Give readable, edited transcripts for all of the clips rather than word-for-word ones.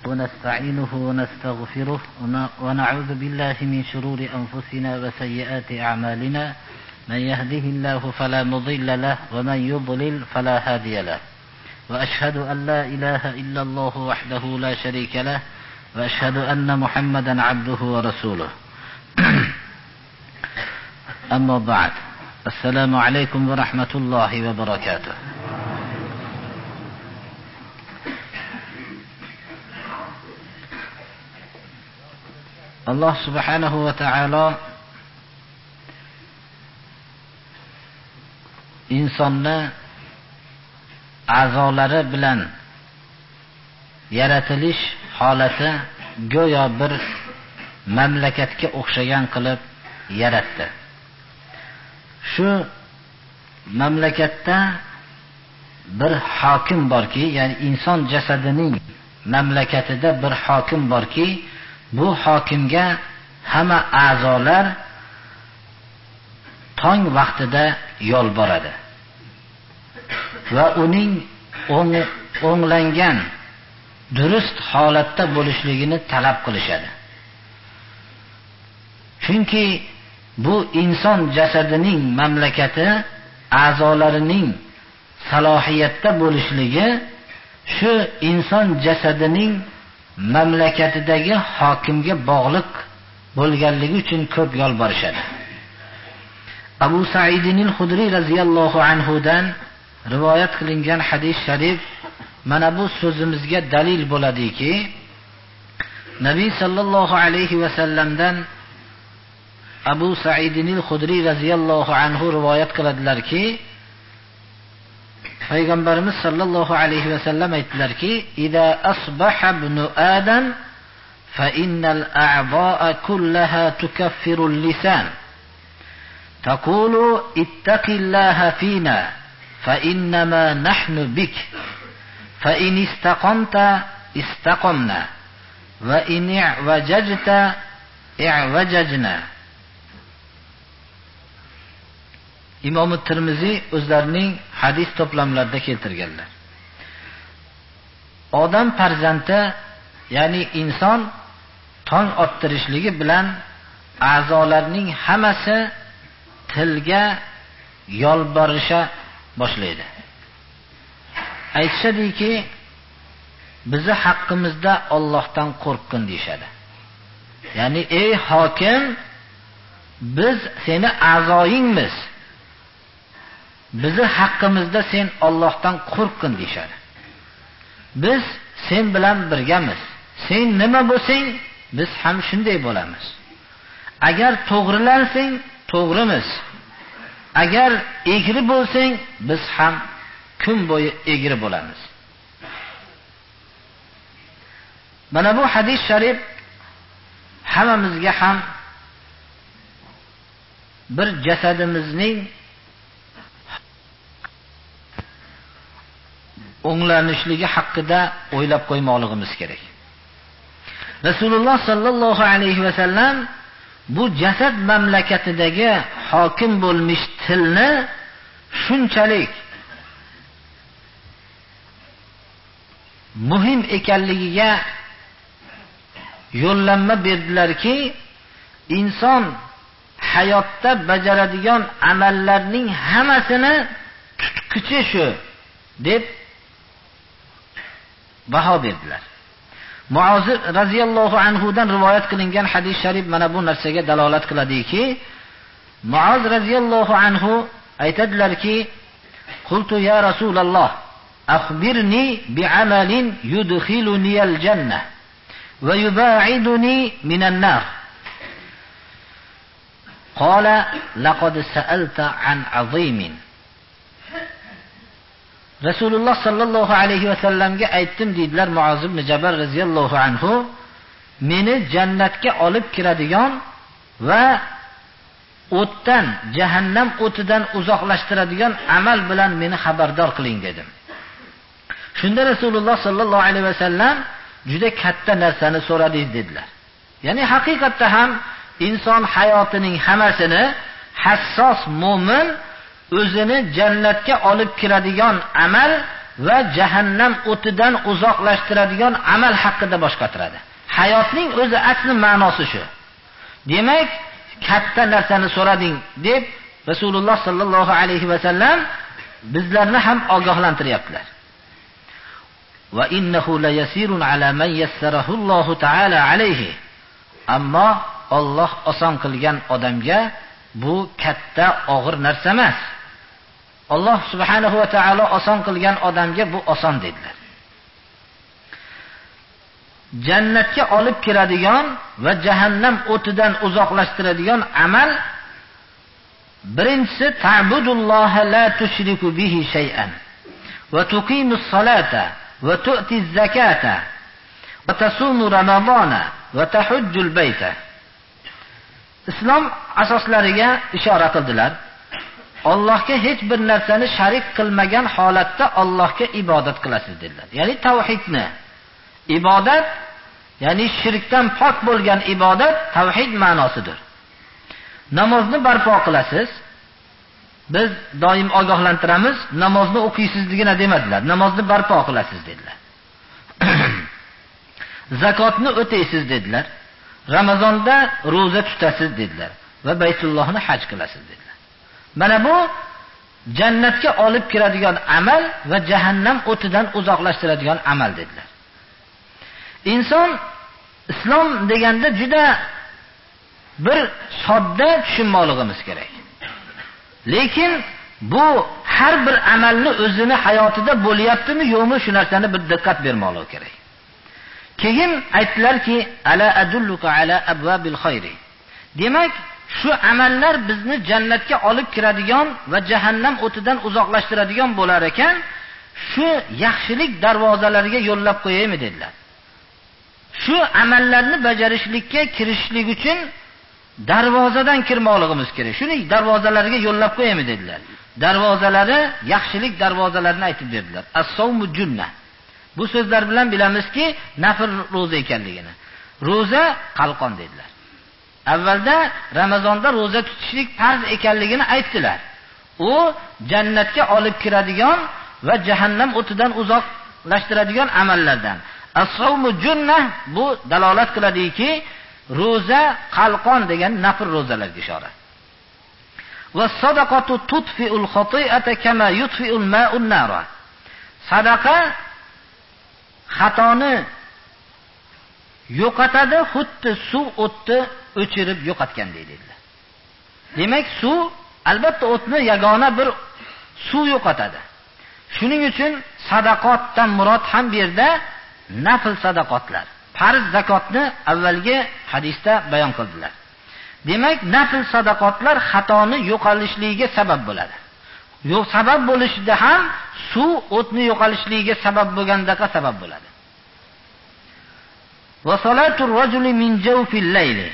ونستعينه ونستغفره ونعوذ بالله من شرور أنفسنا وسيئات أعمالنا. من يهده الله فلا مضل له ومن يضلل فلا هادي له. وأشهد أن لا إله إلا الله وحده لا شريك له وأشهد أن محمدا عبده ورسوله. أما بعد، السلام عليكم ورحمة الله وبركاته. Allah subhanahu va ta'ala insonni a'zolari bilan yaratilish holati go'yo bir mamlakatga o'xshagan qilib yaratdi. Shu mamlakatda bir hokim borki, ya'ni inson jasadining mamlakatida bir hokim borki, bu hokimga hamma a'zolar tong vaqtida yolboradi va uning o'nglangan durust holatda bo'lishligini talab qilishadi. Chunki bu inson jasadining mamlakati a'zolarining salohiyatda bo'lishligi shu inson jasadining mamlakatidagi hokimga bog'liq bo'lganligi uchun ko'p yolborishadi. Abu Sa'id al-Khudri radhiyallohu anhu dan rivoyat qilingan hadis sharif mana bu so'zimizga dalil bo'ladiki, Nabiy sallallohu alayhi va sallamdan Abu Sa'id al-Khudri radhiyallohu anhu rivoyat qiladilarki, Payg'ambarimiz sallallohu alayhi va sallam aytdilarki, "Idza asbaha ibnu Adam fa innal a'dha'a kullaha tukaffiru al-lisan. Taqulu ittaqillaha fina fa innama nahnu bik. Fa in istaqamta istaqamna wa in i'wajajta i'wajajna." Imom Tirmiziy o'zlarining hadis to'plamlarida keltirganlar. Odam farzandi, ya'ni inson tong ottirishligi bilan a'zolarning hammasi tilga yolborisha boshlaydi. Aytishadiki, bizi haqqimizda Allohdan qo'rqqin deyshadi. Ya'ni ey hokim, biz seni a'zoyingmiz. Bizi haqqimizda sen Allohdan qo'rqqin deyshadi. Biz sen bilan birgamiz. Sen nima bo'lsang, biz ham shunday bo'lamiz. Agar to'g'rilansang, to'g'rimiz. Agar egri bo'lsang, biz ham kun bo'yi egri bo'lamiz. Mana bu hadis sharif hammamizga ham bir jasadimizning o'nglanishligi haqida o'ylab qo'ymoqligimiz kerak. Rasululloh sallallohu alayhi va sallam bu jasad mamlakatidagi hokim bo'lmish tilni shunchalik muhim ekanligiga yo'llanma berdilarki, inson hayotda bajaradigan amallarning hammasini tutqichi shu deb baho berdilar. Muoz radhiyallohu anhu dan rivoyat qilingan hadis sharif mana bu narsaga dalolat qiladiki, Muoz radhiyallohu anhu aytadilarki, "Qultu ya Rasululloh, akhbirni bi'amalin yudkhiluni al-jannah va yub'iduni minan nar." Qala laqad sa'alta an 'azimin. Rasululloh sallallohu alayhi va sallamga aytdim deydilar Muoz ibn Jabal radhiyallohu anhu, meni jannatga olib kiradigan va o'tdan, jahannam o'tidan uzoqlashtiradigan amal bilan meni xabardor qiling dedim. Shunda Rasululloh sallallohu alayhi va sallam juda katta narsani so'radingiz dedilar. Ya'ni haqiqatda ham inson hayotining hammasini hassos mo'min o'zini jannatga olib kiradigan amal va jahannam o'tidan uzoqlashtiradigan amal haqida bosh qotiradi. Hayotning o'zi asli ma'nosi shu. Demak, katta narsani so'rading deb Rasululloh sallallohu alayhi va sallam bizlarni ham ogohlantiryaptilar. Va innahu la yasirun ala man yassarahu Allohu ta'ala alayhi. Ammo Alloh oson qilgan odamga bu katta og'ir narsa emas. Alloh subhanahu va ta'ala oson qilgan odamga bu oson dedilar. Jannatga olib kiradigan va jahannam o'tidan uzoqlashtiradigan amal birinchisi ta'budulloha la tushriku bihi shay'an va tuqimus salata va tu'tiz zakata va tasumu ramadona va tahujjul bayta. Islom asoslariga ishora qildilar. Allohga hech bir narsani sharik qilmagan holatda Allohga ibodat qilasiz dedilar. Ya'ni tavhidni ibodat, ya'ni shirkdan pok bo'lgan ibodat tavhid ma'nosidir. Namozni barpo qilasiz. Biz doim ogohlantiramiz, namozni o'qiysizligini demadilar. Namozni barpo qilasiz dedilar. Zakotni o'taysiz dedilar. Ramazonda roza tutasiz dedilar va Baytullohni haj qilasiz dedilar. Mana bu jannatga olib kiradigan amal va jahannam o'tidan uzoqlashtiradigan amal dedilar. Inson islom deganda juda bir sodda tushunmoqligimiz kerak. Lekin bu har bir amalni o'zini hayotida bo'lyaptimi yo'qmi shu narsani bir diqqat bermoqligi kerak. Keyin aytdilarki, ala adulluka ala abwabil khayri. Demak, shu amallar bizni jannatga olib kiradigan va jahannam o'tidan uzoqlashtiradigan bo'lar ekan, shu yaxshilik darvozalariga yo'llab qo'yaymi dedilar. Shu amallarni bajarishlikka kirishlik uchun darvozadan kirmoqligimiz kerak. Shuni darvozalariga yo'llab qo'yaymi dedilar. Darvozalari yaxshilik darvozalarini aytib berdilar. As-sawmu junna. Bu so'zlar bilan bilamizki, nafl roza ekanligini. Roza qalqon dedilar. Avvalda Ramazonda roza tutishlik farz ekanligini aytdilar. U jannatga olib kiradigan va jahannam o'tidan uzoqlashtiradigan amallardan. As-sawmu junna bu dalolat qiladiki, roza qalqon degan nafl rozalarga ishora. Va sadaqatu tudfi'ul khati'ata kama yudfi'ul ma'un nara. Sadaqa xatoni yo'qotadi, xuddi suv o'tni o'chirib yo'qotganday dedilar. Demak, suv albatta o'tni yagona bir suv yo'qotadi. Shuning uchun sadaqotdan murod ham bu yerda nafl sadaqotlar. Farz zakotni avvalgi hadisda bayon qildilar. Demak, nafl sadaqotlar xatoni yo'qolishligiga sabab bo'ladi. Yo'q sabab bo'lishida ham suv o'tni yo'qolishligiga sabab bo'lgandaqa sabab bo'ladi. Va salatur rajuli min jawfil layli.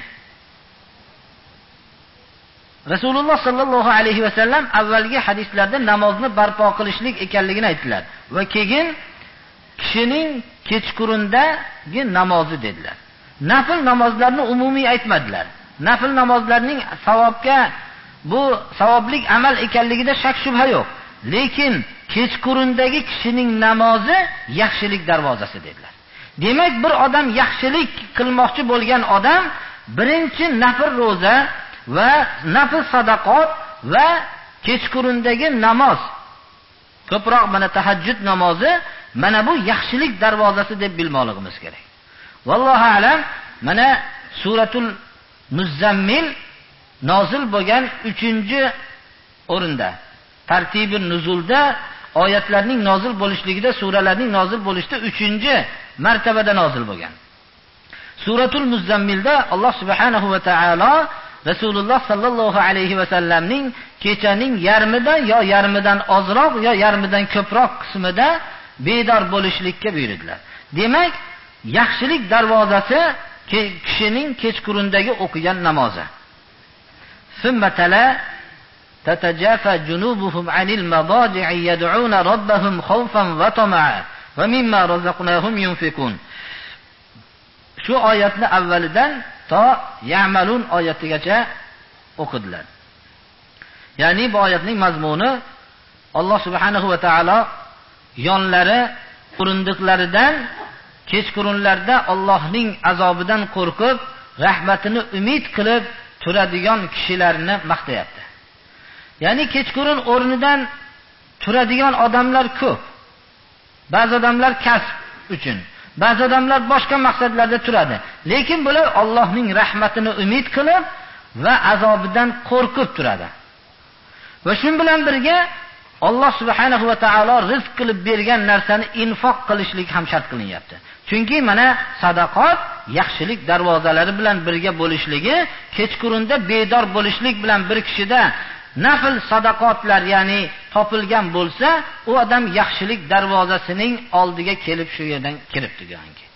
Rasululloh sallallohu alayhi va sallam avvalgi hadislarda namozni barpo qilishlik ekanligini aytdilar va keyin kishining kechqurundagi namozi dedilar. Nafl namozlarni umumiy aytmadilar. Nafl namozlarning savobga bu savoblik amal ekanligida shak shubha yo'q. Lekin kechqurundagi kishining namozi yaxshilik darvozasi dedilar. Demak, bir odam yaxshilik qilmoqchi bo'lgan odam birinchi nafl roza va nafl sadaqot va kechqurundagi namoz, ko'proq mana tahajjud namozi, mana bu yaxshilik darvozasi deb bilmoqligimiz kerak. Vallohu alam, mana suratul Muzammil nozil bo'lgan 3-o'rinda, tartibi nuzulda oyatlarning nozil bo'lishligida, suralarning nozil bo'lishda 3-martabada nozil bo'lgan. Suratul Muzammilda Alloh subhanahu va taolo Rasululloh sallallohu alayhi va sallamning kechaning yarmida yo yarmidan ozroq yo yarmidan ko'proq qismida bedor bo'lishlikka buyurdilar. Demak, yaxshilik darvozasi kishining kechqurundagi o'qigan namozi. Summatala tatajafa junubuhum anil madaji'i yad'una rabbahum khawfan wa tama'a va mimma razaqnahum yunfikun. Shu oyatni avvalidan to ya'malun oyatigacha o'qidilar. Ya'ni bu oyatning mazmuni Alloh subhanahu va taolo yonlari, o'rindiqlaridan kechqurunlarda Allohning azobidan qo'rqib, rahmatini umid qilib turadigan kishilarni maqtayapti. Ya'ni kechqurun o'rnidan turadigan odamlar ko'p. Ba'zi odamlar kasb uchun, ba'zi odamlar boshqa maqsadlarda turadi. Lekin bular Allohning rahmatini umid qilib va azobidan qo'rqib turadi. Va shun bilan birga Alloh subhanahu va taolo rizq qilib bergan narsani infoq qilishlik ham shart qilinyapti. Chunki mana sadaqat yaxshilik darvozalari bilan birga bo'lishligi, kechqurunda bedor bo'lishlik bilan bir kishida nafl sadaqatlar, ya'ni topilgan bo'lsa, u odam yaxshilik darvozasining oldiga kelib shu yerdan kiribdi deganki.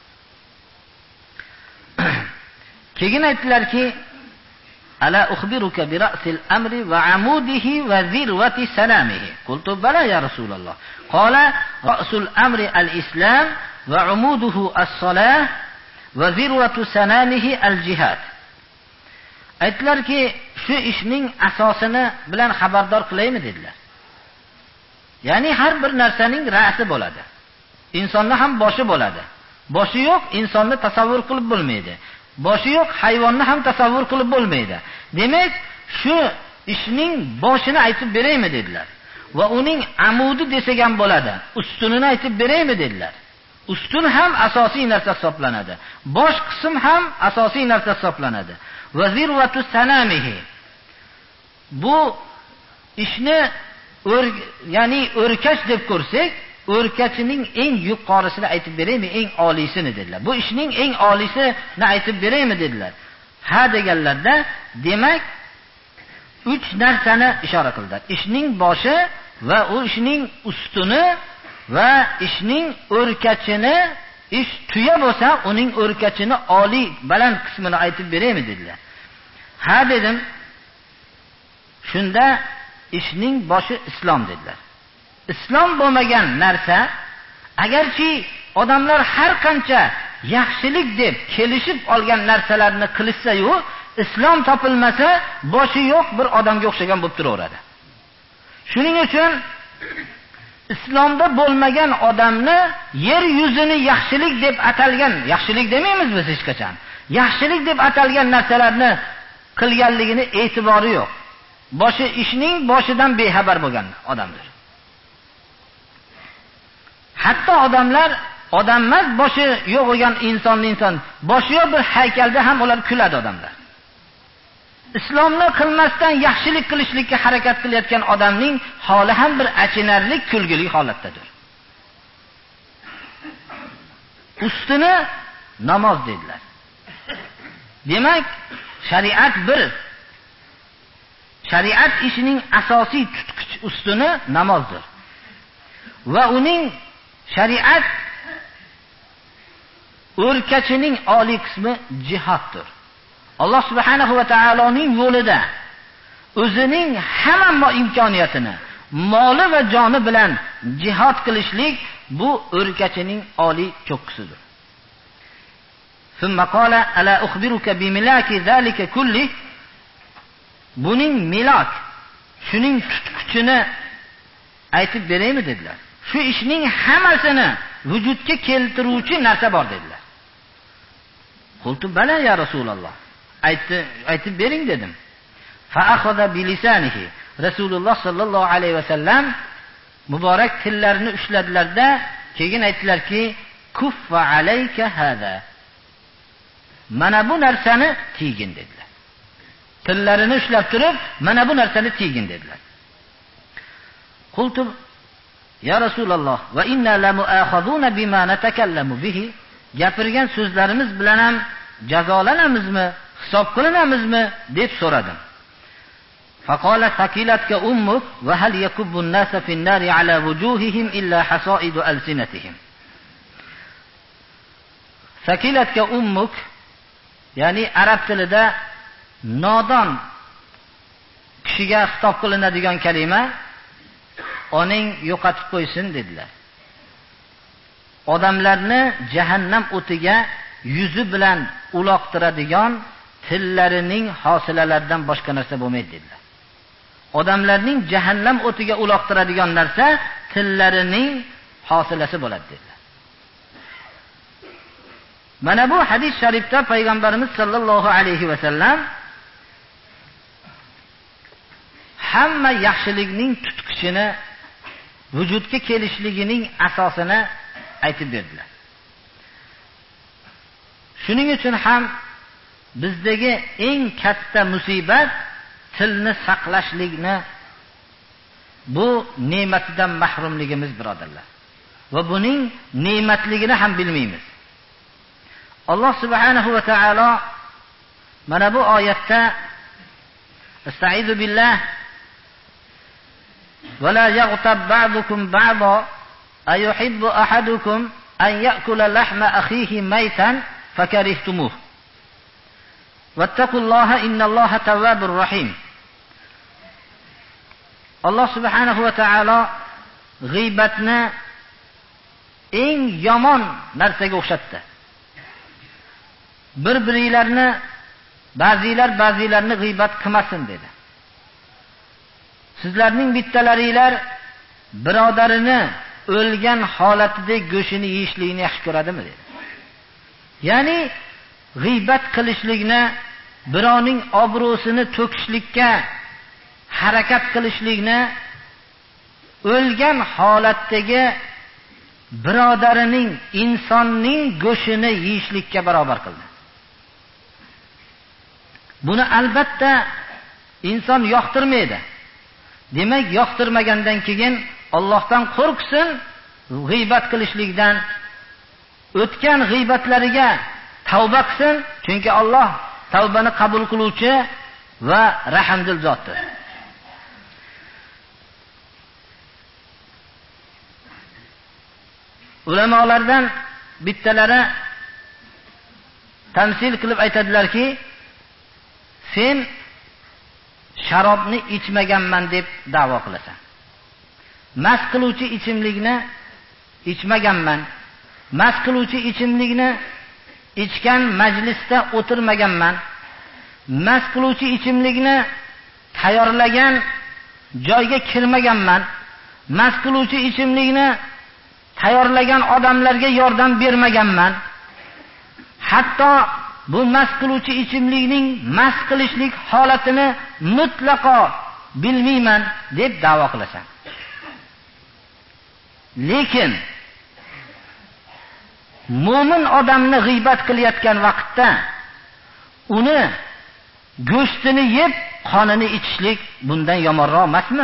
Keyin aytdilarki: "Ala ukhbiruka bi ra'sil amri va amudihi va zirvati sanamihi." Qultu bala ya Rasululloh. Qala: "Ra'sul amri al-islam va umuduhu as-salah va zirvatu sanamihi al-jihad." Aytdilarki, shu ishning asosini bilan xabardor qilaymi dedilar. Ya'ni har bir narsaning ra'si bo'ladi. Insonning ham boshi bo'ladi. Boshi yo'q insonni tasavvur qilib bo'lmaydi. Boshi yo'q hayvonni ham tasavvur qilib bo'lmaydi. Demak, shu ishning boshini aytib beraymi dedilar. Va uning amudi desak ham bo'ladi. Ustunini aytib beraymi dedilar. Ustun ham asosiy narsa hisoblanadi. Bosh qism ham asosiy narsa hisoblanadi. Va zirvatu sanamihi. Bu ishni ya'ni o'rkash deb ko'rsak, o'rkachining eng yuqorisini aytib beraymi, eng oliysini dedilar. Bu ishning eng oliysini aytib beraymi dedilar. Ha deganlarda, demak 3 narsani ishora qildilar. Ishning boshi va u ishning ustuni va ishning o'rkachini, ish tuya bo'lsa, uning o'rkachini oliy baland qismini aytib beraymi dedilar. Ha dedim. Shunda ishning boshi islom dedilar. Islom bo'lmagan narsa, agarchi odamlar har qancha yaxshilik deb kelishib olgan narsalarni qilishsa-yu, islom topilmasa, boshi yo'q bir odamga o'xshagan bo'lib turaveradi. Shuning uchun islomda bo'lmagan odamni yer yuzini yaxshilik deb atalgan, yaxshilik demaymiz biz hech qachon. Yaxshilik deb atalgan narsalarni qilganligini e'tibori yo'q. Boshi ishning boshidan bexabar bo'lgan odamdir. Hatto odamlar odam emas, boshi yo'q bo'lgan inson boshi yo'q bir haykalda ham ular kuladi odamlar. Islomni qilmasdan yaxshilik qilishlikka harakat qilayotgan odamning holi ham bir achinarli, kulgili holatdadir. Ustini namoz dedilar. Demak, shariat ishining asosiy tutqich ustuni namozdir. Va uning shariat o'rkachining oliy qismi jihoddir. Alloh subhanahu va taoloning yo'lida o'zining hamma imkoniyatini, moli va joni bilan jihad qilishlik bu o'rkachining oliy cho'qqisidir. Thumma qala ala ukhbiruka bi milaki zalika kulli. Buning milak, shuning tutqichini aytib beraymi dedilar. Shu ishning hammasini vujudga keltiruvchi narsa bor dedilar. Qultu bala ya Rasululloh. Aytib bering dedim. Fa akhadha bi lisanihi. Rasululloh sallallohu alayhi va sallam muborak tillarini ushladilarda, keyin aytdilarki: "Kuffa alayka hada." Mana bu narsani tiygin dedilar. Tillarini ushlab turib, mana bu narsani tiygin dedilar. Qultu ya Rasululloh va inna la mu'akhaduna bima natakallamu bihi. Gapirgan so'zlarimiz bilan ham jazolanamizmi, hisob qilinamizmi deb so'radim. Faqala taqilatka ummuk va hal yakubbu an-nasa fi an-nari ala wujuhihim illa hasaidu alsinatihim. Taqilatka ummuk, ya'ni arab tilida nodon kishiga xitob qilinadigan kalima oning yo'qotib qo'ysin dedilar. Odamlarni jahannam o'tiga yuzi bilan uloqtiradigan tillarining hosilalaridan boshqa narsa bo'lmaydi dedilar. Odamlarning jahannam o'tiga uloqtiradigan narsa tillarining hosilasi bo'ladi dedilar. Mana bu hadis sharifda payg'ambarimiz sollallohu alayhi va sallam hamma yaxshilikning tutqichini, vujudga kelishligining asosini aytib berdilar. Shuning uchun ham bizdagi eng katta musibat tilni saqlashlikni, bu ne'matidan mahrumligimiz, birodarlar. Va buning ne'matligini ham bilmaymiz. Alloh subhanahu va taolo mana bu oyatda Estaizu billah va la yaghtab ba'dukum ba'da ayuhibbu ahadukum an ya'kula lahma akhihi maytan fakarihtumuh wattaqullaha innalloha tawwabur rahim. Alloh subhanahu va taolo g'iybatni eng yomon narsaga o'xshatdi. Bir-biringlarni ba'zilarni g'iybat qilmasin dedi. Sizlarning bittalaringlar birodarini o'lgan holatida go'shini yeyishlikni yaxshi ko'radimi dedi. Ya'ni g'iybat qilishlikni, birovning obro'sini to'kishlikka harakat qilishlikni o'lgan holatdagi birodarining, insonning go'shini yeyishlikka barobar qildi. Buni albatta inson yoqtirmaydi. Demak, yoqtirmagandan keyin Allohdan qo'rqsin, g'iybat qilishlikdan, o'tgan g'iybatlariga tavba qilsin, chunki Alloh tavbani qabul qiluvchi va rahmdil zotdir. Ulamolardan bittalari tamsil qilib aytadilarki, sen sharobni ichmaganman deb da'vo qilasan. Mast qiluvchi ichimlikni ichmaganman. Mast qiluvchi ichimlikni ichgan majlisda o'tirmaganman. Mast qiluvchi ichimlikni tayyorlagan joyga kirmaganman. Mast qiluvchi ichimlikni tayyorlagan odamlarga yordam bermaganman. Hatto bu mast qiluvchi ichimlikning mast qilishlik holatini mutlaqo bilmayman deb da'vo qilasan. Lekin mo'min odamni g'iybat qilayotgan vaqtda uni go'shtini yeb, qonini ichishlik bundan yomonroq emasmi?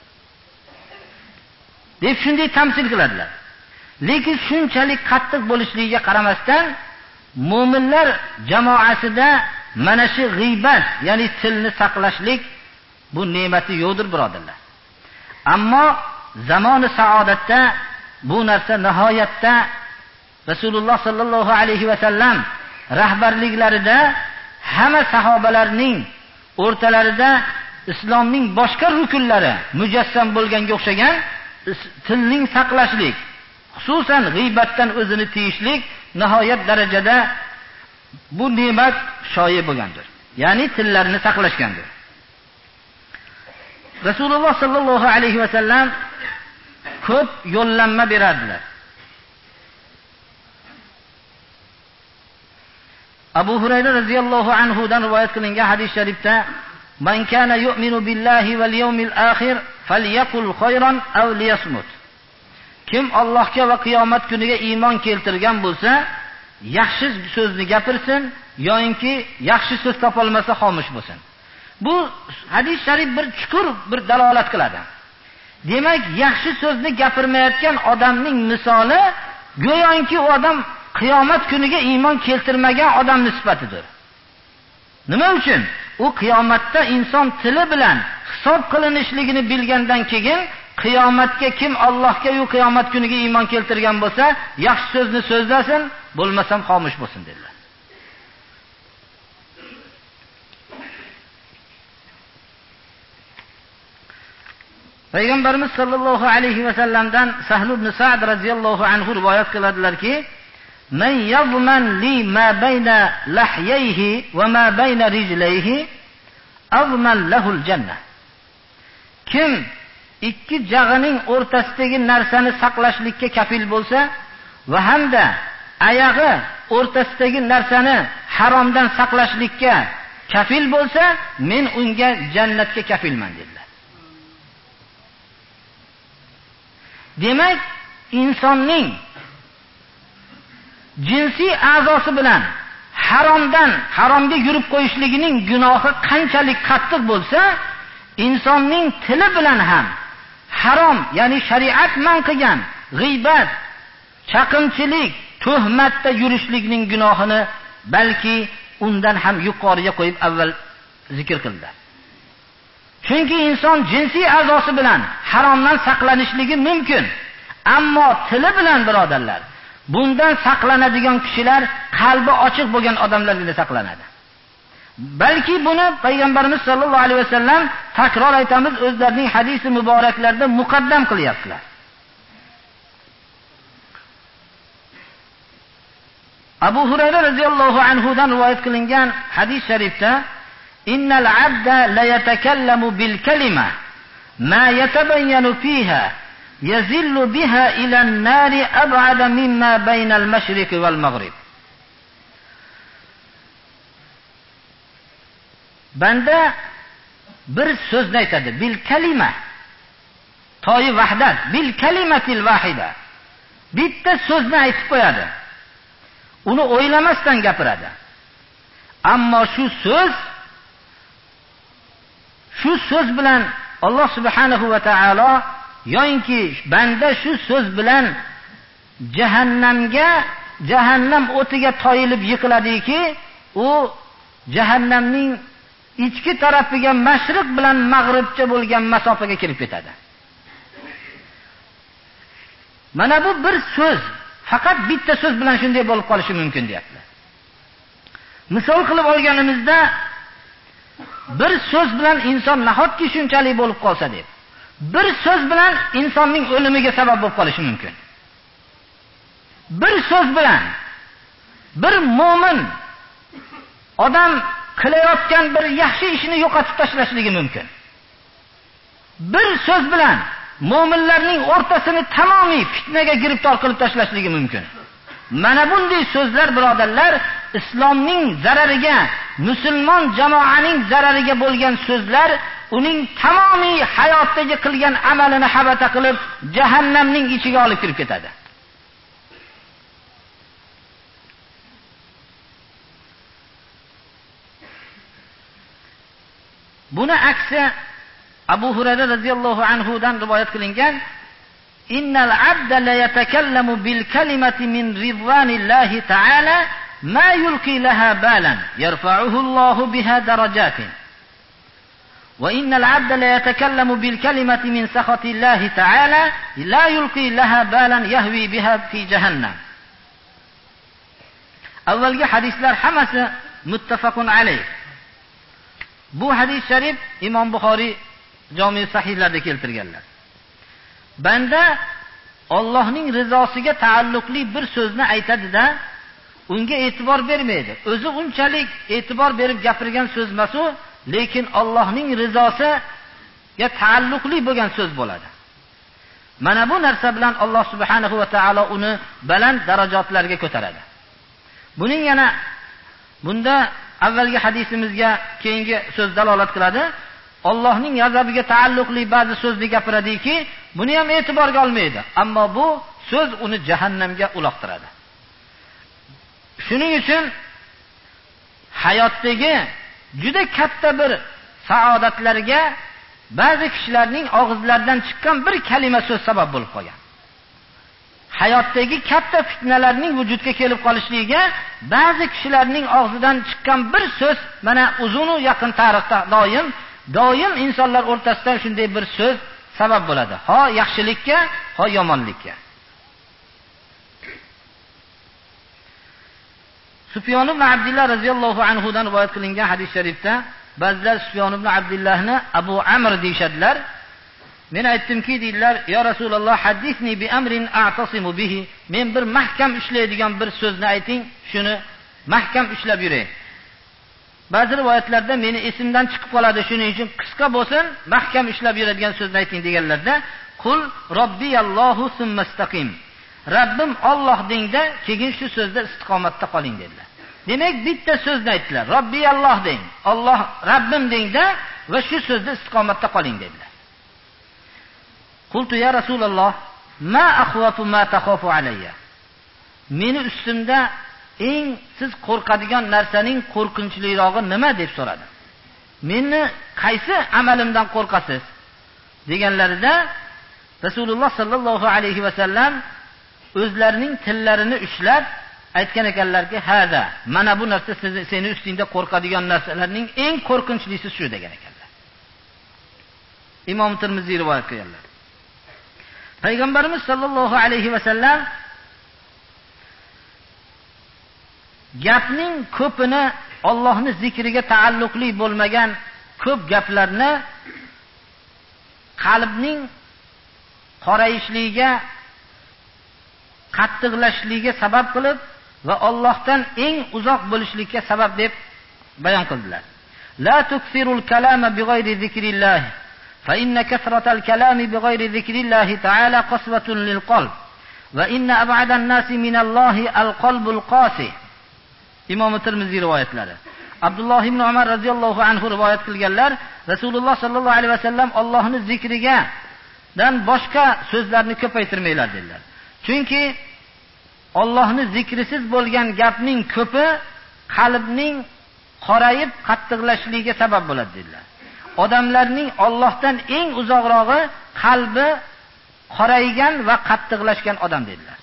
deb shunday tamsil qiladilar. Lekin shunchalik qattiq bo'lishligiga qaramasdan mo'minlar jamoasida mana shu g'iybat, ya'ni tilni saqlashlik bu ne'mati yo'qdir, birodarlar. Ammo zamoni saodatda bu narsa nihoyatda Rasululloh sallallohu alayhi va sallam rahbarliklarida hamma sahobalarning o'rtalarida islomning boshqa rukunlari mujassam bo'lganga o'xshagan tilning saqlashlik, xususan g'iybatdan o'zini tiyishlik nihoyat darajada bu ne'mat shoyi bo'lgandir. Ya'ni tillarni saqlashgandir. Rasululloh sallallohu alayhi va sallam ko'p yo'llanma beradilar. Abu Hurayra radhiyallohu anhu dan rivoyat qilingan hadis sharifda "Man kana yu'minu billahi wal yawmil akhir falyaqul khayran aw liyasmut." Kim Allohga va qiyomat kuniga iymon keltirgan bo'lsa, yaxshi so'zni gapirsin yoki yaxshi so'z topolmasa xomush bo'lsin. Bu hadis sharif bir chuqur bir dalolat qiladi. Demak, yaxshi so'zni gapirmayotgan odamning misoli go'yoki u odam qiyomat kuniga iymon keltirmagan odam nisbatidir. Nima uchun? U qiyomatda inson tili bilan hisob qilinishligini bilgandan keyin qiyomatga kim Allohga va qiyomat kuniga iymon keltirgan bo'lsa, yaxshi so'zni so'zlasin, bo'lmasam xomush bo'lsin dedilar. Payg'ambarimiz sollallohu alayhi va sallamdan Sahl ibn Sa'd radhiyallohu anhu rivoyat qiladilarki, "Men yazman li ma bayna lahyayhi va ma bayna rijlayhi azman lahu al-jannah." Kim ikki jag'ining o'rtasidagi narsani saqlashlikka kafil bo'lsa va hamda oyog'i o'rtasidagi narsani haromdan saqlashlikka kafil bo'lsa, men unga jannatga kafilman dedilar. Demak, insonning jinsiy a'zosi bilan haromga yurib qo'yishligining gunohi qanchalik qattiq bo'lsa, insonning tili bilan ham harom, ya'ni shariat man qilgan g'iybat, chaqimchilik, tuhmatda yurishlikning gunohini balki undan ham yuqoriga qo'yib avval zikr qildi. Chunki inson jinsiy a'zosi bilan haromdan saqlanishligi mumkin, ammo tili bilan birodarlar, bundan saqlanadigan kishilar qalbi ochiq bo'lgan odamlargina saqlanadi. Balki buni payg'ambarimiz sollallohu alayhi vasallam takror aytamiz, o'zlarining hadisi muboraklarida muqaddam qilyaptilar. Abu Hurayra radhiyallohu anhu dan rivoyat qilingan hadis sharifda innal abda la yatakallamu bil kalima ma yatabayyanu fiha yazillu biha ila an-nari ab'ada mimma bayna al-mashriq wal maghrib. Banda bir so'zni aytadi, bil kalima, toyi vahdat, bil kalimatil vahida. Bitta so'zni aytib qo'yadi. Uni o'ylamasdan gapiradi. Ammo shu so'z bilan Alloh subhanahu va taolo yoinki banda shu so'z bilan jahannam o'tiga toyilib yiqiladiki, u jahannamning ichki tarafiga mashriq bilan mag'ribcha bo'lgan masofaga kirib ketadi. Mana bu bir so'z, faqat bitta so'z bilan shunday bo'lib qolishi mumkin deyaptilar. Misol qilib olganimizda bir so'z bilan inson nahotki shunchalik bo'lib qolsa deb, bir so'z bilan insonning o'limiga sabab bo'lib qolishi mumkin. Bir so'z bilan bir mo'min odam qilayotgan bir yaxshi ishini yo'qotib tashlashligi mumkin. Bir so'z bilan mo'minlarning o'rtasini tamomiy fitnaga giribtor qilib tashlashligi mumkin. Mana bunday so'zlar birodarlar, islomning zarariga, musulmon jamoaning zarariga bo'lgan so'zlar, uning tamomiy hayotdagi qilgan amalini habata qilib, jahannamning ichiga olib kirib ketadi. Buni aksi Abu Hurayra radhiyallohu anhu dan rivoyat qilingan innal abda la yatakallamu bil kalimati min ridvanillahi ta'ala ma yulqi laha balan yarfa'uhu Allahu biha darajatin wa innal abda la yatakallamu bil kalimati min sakhatillahi ta'ala la yulqi laha balan yahwi biha fi jahannam. Avvalgi hadislar hammasi muttafaqun alayh. Bu hadis sharif Imom Buxoriy Jami sahihlarida keltirganlar. Banda Allohning rizosiga taalluqli bir so'zni aytadi-da, unga e'tibor bermaydi. O'zi unchalik e'tibor berib gapirgan so'z emas u, lekin Allohning rizosiga taalluqli bo'lgan so'z bo'ladi. Mana bu narsa bilan Alloh subhanahu va taolo uni baland darajatlarga ko'taradi. Buning yana bunda avvalgi hadisimizga keyingi so'z dalolat qiladi. Allohning g'azabiga taalluqli ba'zi so'zni gapiradiki, buni ham e'tiborga olmaydi. Ammo bu so'z uni jahannamga uloqtiradi. Shuning uchun hayotdagi juda katta bir saodatlarga ba'zi kishilarning og'izlaridan chiqqan bir kalima so'z sabab bo'lib qolgan. Hayotdagi katta fitnalarning vujudga kelib qolishligiga ba'zi kishilarning og'zidan chiqqan bir so'z, mana uzun va yaqin tarixda doim insonlar o'rtasida shunday bir so'z sabab bo'ladi. Ha yaxshilikka, ha yomonlikka. Sufyon ibn Abdullah radhiyallohu anhu dan rivoyat qilingan hadis sharifda ba'zilar Sufyon ibn Abdullahni Abu Amr deyshadilar. Men aytdimki deydilar, "Ya Rasululloh, hadisni bi amrin a'tasimu bihi." Men bir mahkam ushlaydigan bir so'zni ayting, shuni mahkam ushlab yuray. ba'zi rivoyatlarda meni esimdan chiqib qoladi, shuning uchun qisqa bo'lsin, mahkam ishlab yuradigan so'zni ayting deganlarda, qul robbiyallohu summastaqim. Rabbim Alloh dengda, keyin shu so'zda istiqomatda qoling dedilar. Demak, bitta so'zni aytdilar. Robbiyalloh deng, Alloh Rabbim dengda va shu so'zda istiqomatda qoling dedilar. Qultu ya Rasululloh, ma akhwafu ma takhafu alayya. Meni ustimda eng siz qo'rqadigan narsaning qo'rqinchlirog'i nima deb so'radi. Meni qaysi amalimdan qo'rqasiz deganlarida Rasululloh sallallohu alayhi va sallam o'zlarining tillarini ushlab aytgan ekanlarki, hada, mana bu narsa seni ustingda qo'rqadigan narsalarning eng qo'rqinchlisi shu degan ekanlar. Imom Tirmiziy rivoyat qilganlar. Payg'ambarimiz sallallohu alayhi va sallam gapning ko'pini, Allohning zikriga taalluqli bo'lmagan ko'p gaplarni qalbning qorayishligiga, qattiqlashligiga sabab qilib va Allohdan eng uzoq bo'lishlikka sabab deb bayon qildilar. La tuksirul kalama bighayri zikrillah fa inna kasratal kalami bighayri zikrillah ta'ala qaswatun lil qalb va inna ab'adan nasi minallohi al-qalbul qasi. Imom Tirmiziy rivoyatlari. Abdulloh ibn Umar radhiyallohu anhu rivoyat qilganlar, Rasululloh sallallohu alayhi va sallam Allohning zikriga dan boshqa so'zlarni ko'paytirmanglar dedilar. Chunki Allohning zikrisiz bo'lgan gapning ko'pi qalbning qorayib qattiqlashligiga sabab bo'ladi dedilar. Odamlarning Allohdan eng uzoqrog'i qalbi qoraygan va qattiqlashgan odam dedilar.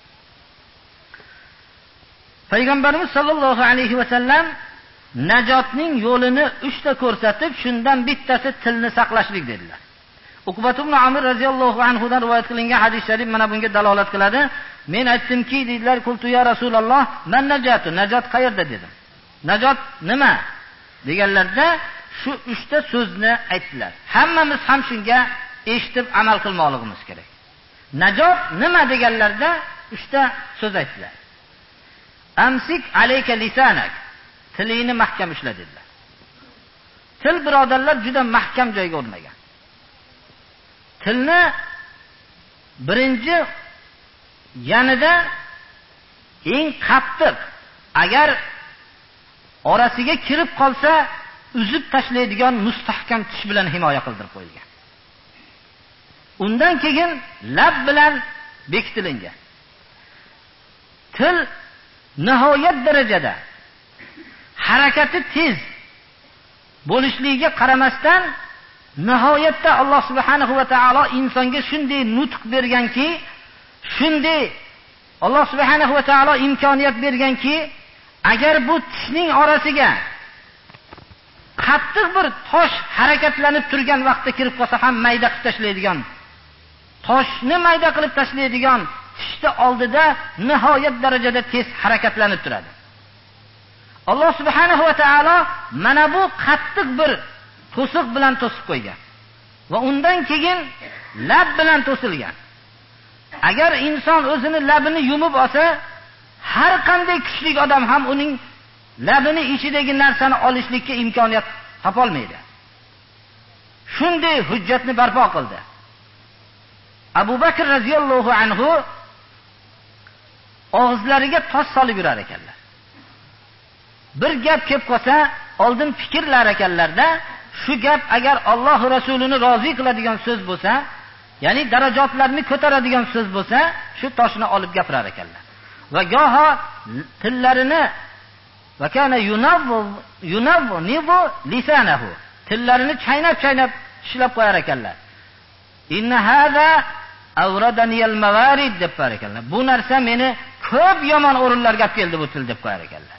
Payg'ambarimiz sallallohu alayhi va sallam najotning yo'lini 3 ta ko'rsatib, shundan bittasi tilni saqlashlik dedilar. Uqbat ibn Amir radhiyallohu anhu dan rivoyat qilingan hadis sharif mana bunga dalolat qiladi. Men aytdimki, dedilar, qultu ya Rasululloh, man najatu? Najot qayerda dedim. Najot nima? Deganlarda shu 3 ta so'zni aytdilar. Hammamiz ham shunga eshitib amal qilmoqligimiz kerak. Najot nima deganlarda 3 ta so'z aytdilar. Amsik alayka lisanak. Tilingni mahkam ushla dedilar. Til birodarlar juda mahkam joyga o'rnagan. Tilni birinchi yanida eng qattiq, agar orasiga kirib qolsa uzib tashlaydigan mustahkam tish bilan himoya qildirib qo'yilgan. Undan keyin lab bilan bekitilingan. Til nihoyat darajada harakati tez bo'lishligiga qaramasdan nihoyatda Alloh subhanahu va taolo insonga shunday nutq berganki, shunday Alloh subhanahu va taolo imkoniyat berganki, agar bu tishning orasiga qattiq bir tosh harakatlanib turgan vaqtda kirib qolsa ham mayda qilib tashlaydigan, toshni mayda qilib tashlaydigan tishni oldida nihoyat darajada tez harakatlanib turadi. Alloh subhanahu va taolo mana bu qattiq bir to'siq bilan to'sib qo'ygan va undan keyin lab bilan to'silgan. Agar inson o'zini labini yumib olsa, har qanday kuchli odam ham uning labini ichidagi narsani olishlikka imkoniyat topolmaydi. Shunday hujjatni barpo qildi. Abu Bakr radhiyallohu anhu og'izlariga tosh solib yurar ekanlar. Bir gap kelib qolsa, oldin fikrlar ekanlarda, shu gap agar Alloh rasulini rozi qiladigan so'z bo'lsa, ya'ni darajatlarni ko'taradigan so'z bo'lsa, shu toshni olib gapirar ekanlar. Va goho tillarini va kana yunavnibu lisanahu, tillarini chaynab tishlab qo'yar ekanlar. Inna hada awradaniyal mawarid deb qo'yar ekanlar. Bu narsa meni ko'p yomon o'rinlarga olib keldi bu til deb qo'yar ekanlar.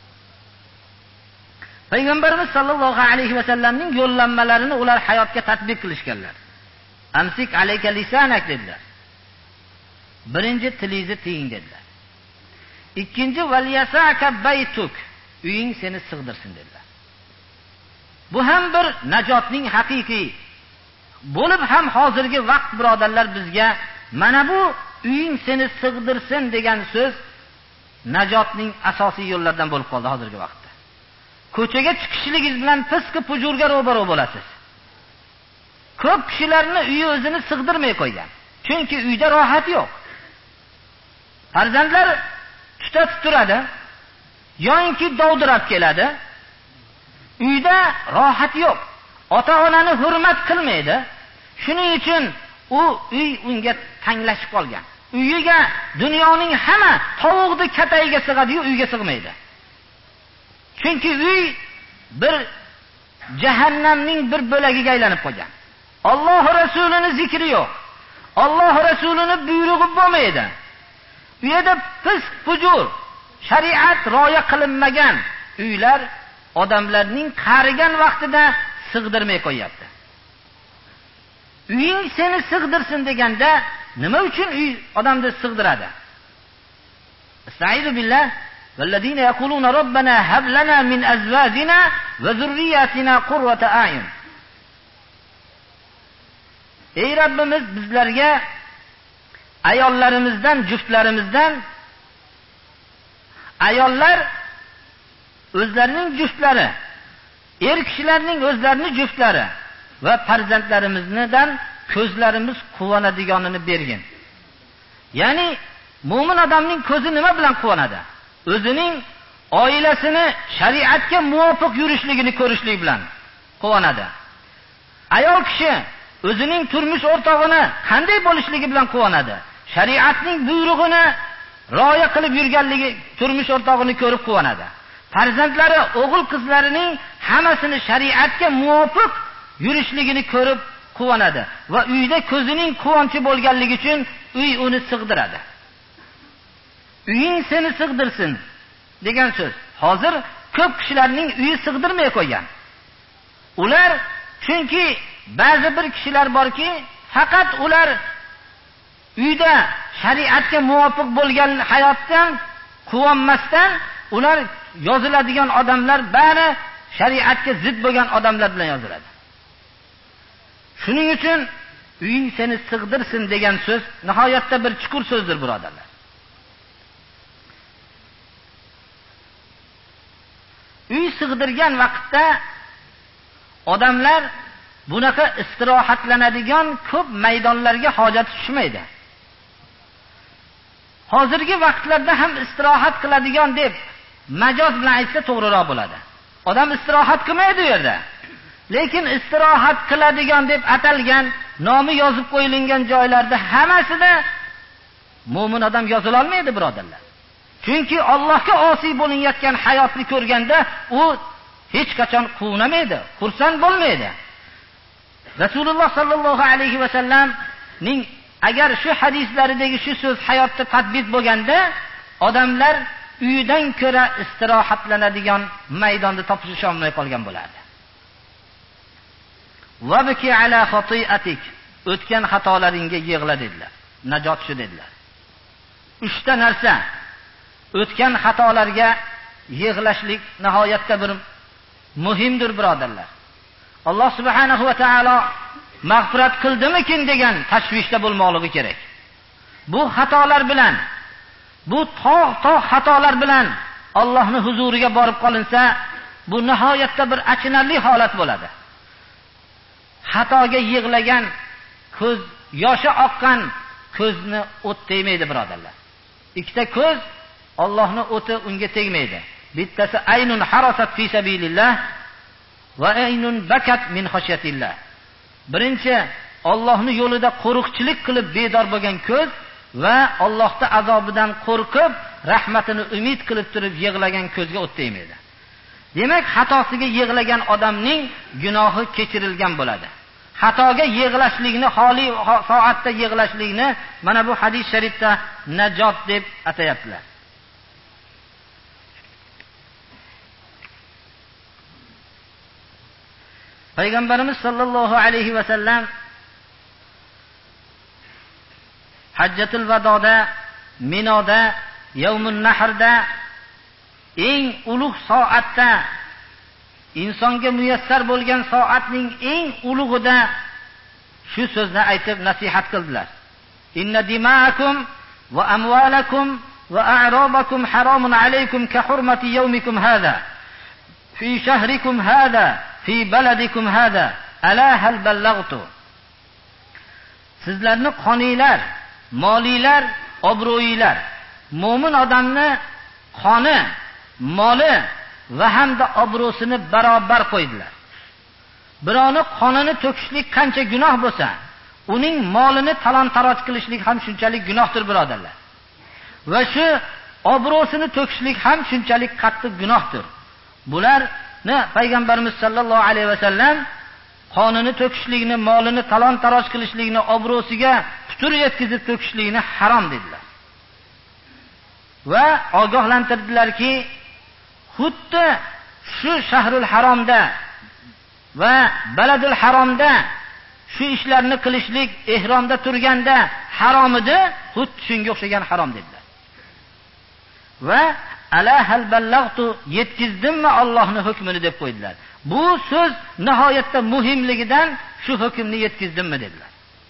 Payg'ambarimiz sallallohu alayhi va sallamning yo'llanmalarini ular hayotga tatbiq qilishganlar. Amsik alayka lisanak dedilar. Birinchi tilingizni tiying dedilar. Ikkinchi valiyasaka baytuk, uying seni sig'dirsin dedilar. Bu ham bir najotning haqiqiy bo'lib ham hozirgi vaqt birodarlar bizga mana bu uying seni sig'dirsin degan so'z najotning asosiy yo'llaridan bo'lib qoldi hozirgi vaqtda. ko'chaga chiqishligingiz bilan fisqi fujurga ro'baro bo'lasiz. Ko'p kishilarni uyi o'zini sig'dirmay qo'ygan. Chunki uyda rohat yo'q. Farzandlar tutatib turadi, yo'inki dovdirab keladi. Uyda rohat yo'q. Ota-onani hurmat qilmaydi. Shuning uchun u uy unga tanglashib qolgan. Uyiga dunyoning hamma tovuqni katayiga sig'adi-yu, uyga sig'maydi. Chunki uy bir jahannamning bir bo'lagiga aylanib qolgan. Alloh rasulining zikri yo'q. Alloh rasulining buyrug'i bo'lmaydi. Bu yerda fisq, fujur, shariat rioya qilinmagan uylar odamlarning qarigan vaqtida sig'dirmay qo'yapti. Uying seni sig'dirsin deganda nima uchun uy odamni sig'diradi? Estaizu billah vallazina yaquluna robbana hab lana min azwajina va zurriyatina qurrata a'yun. Ey Rabbimiz, bizlarga ayollarimizdan, juftlarimizdan, ayollar o'zlarining juftlari, er kishilarning o'zlarining juftlari va farzandlarimizdan ko'zlarimiz quvonadiganini bergin. Ya'ni mu'min odamning ko'zi nima bilan quvonadi? O'zining oilasini shariatga muvofiq yurishligini ko'rishlik bilan quvonadi. Ayol kishi o'zining turmush o'rtog'ini qanday bo'lishligi bilan quvonadi. Shariatning buyrug'ini rioya qilib yurganligi, turmush o'rtog'ini ko'rib quvonadi. Farzandlari, o'g'il qizlarining hammasini shariatga muvofiq yurishligini ko'rib quvonadi va uyda ko'zining quvonchi bo'lganligi uchun uy uni sig'diradi. Uying seni sig'dirsin degan so'z. Hozir ko'p kishilarning uyi sig'dirmay qo'ygan. Ular chunki ba'zi bir kishilar borki, faqat ular uyda shariatga muvofiq bo'lgan hayotdan quvonmasdan, ular yoziladigan odamlar bari shariatga zid bo'lgan odamlar bilan yoziladi. Shuning uchun uying seni sig'dirsin degan so'z nihoyatda bir chuqur so'zdir, birodarlar. Uy sig'dirgan vaqtda odamlar bunaqa istirohatlanadigan ko'p maydonlarga hojat tushmaydi. Hozirgi vaqtlarda ham istirohat qiladigan deb majoz bilan aytsa to'g'riroq bo'ladi. Odam istirohat qilmaydi u yerda. Lekin istirohat qiladigan deb atalgan, nomi yozib qo'yilgan joylarda hammasida mu'min odam yozila olmaydi, birodarlar. Chunki Allohga osiy bo'linayotgan hayotni ko'rganda u hech qachon quvnamaydi, xursand bo'lmaydi. Rasululloh sallallohu alayhi va sallamning agar shu hadislaridagi shu so'z hayotda tatbiq bo'lganda, odamlar uyidan ko'ra istirohatlanadigan maydonni topisha olmay qolgan bo'lardi. Vabki ala khati'atik, o'tgan xatolaringga yig'la dedilar. Najot shu dedilar. 3 ta narsa o'tgan xatolarga yig'lashlik nihoyatda bir muhimdir, birodarlar. Alloh subhanahu va taolo mag'firat qildimikin degan tashvishda bo'lmoqligi kerak. Bu xatolar bilan, bu tog' xatolar bilan Allohning huzuriga borib qolinsa, bu nihoyatda bir achinarli holat bo'ladi. Xatoga yig'lagan ko'z, yoshi oqqan ko'zni o't tegmaydi, birodarlar. Ikkita ko'z Allohning o'ti unga tegmaydi. Bittasi aynun harasat fi sabilillah va aynun bakat min xashyatillah. Birinchi Allohning yo'lida qo'riqchilik qilib bedor bo'lgan ko'z va Allohning azobidan qo'rqib, rahmatini umid qilib turib yig'lagan ko'zga o't tegmaydi. Demak, xatosiga yig'lagan odamning gunohi kechirilgan bo'ladi. Xatoga yig'lashlikni, xoli soatda yig'lashlikni mana bu hadis sharifda najot deb atayaptilar. Payg'ambarimiz sollallohu alayhi va sallam Hajjatul Vadoda, Minoda, Yawmun Nahrda eng ulug' soatda, insonga muyassar bo'lgan soatning eng ulug'ida shu so'zni aytib nasihat qildilar. Inna dima'akum va amwalakum va a'rabakum haramun alaykum ka hurmati yawmikum hada. fi shahrikum hada fi baladikum hada ala hal ballagtu. Sizlarni qoniylar, moliylar, obro'ylar, mo'min odamni qoni, moli va hamda obro'sini barobar qo'ydilar. Birovni qonini to'kishlik qancha gunoh bo'lsa, uning molini talon-taroj qilishlik ham shunchalik gunohdir, birodarlar. Va shu obro'sini to'kishlik ham shunchalik qattiq gunohdir. Bularni payg'ambarimiz sollallohu alayhi vasallam qonini to'kishlikni, molini talon-taroj qilishlikni, obro'siga putur yetkazib to'kishlikni harom dedilar. Va ogohlantirdilarki, xuddi shu shahrul haromda va baladul haromda shu ishlarni qilishlik ehromda turganda harom edi, xuddi shunga o'xshagan harom dedilar. Va ala hal ballagtu, yetkizdimmi Allohning hukmini deb qo'ydilar. Bu so'z nihoyatda muhimligidan shu hukmni yetkizdimmi dedilar.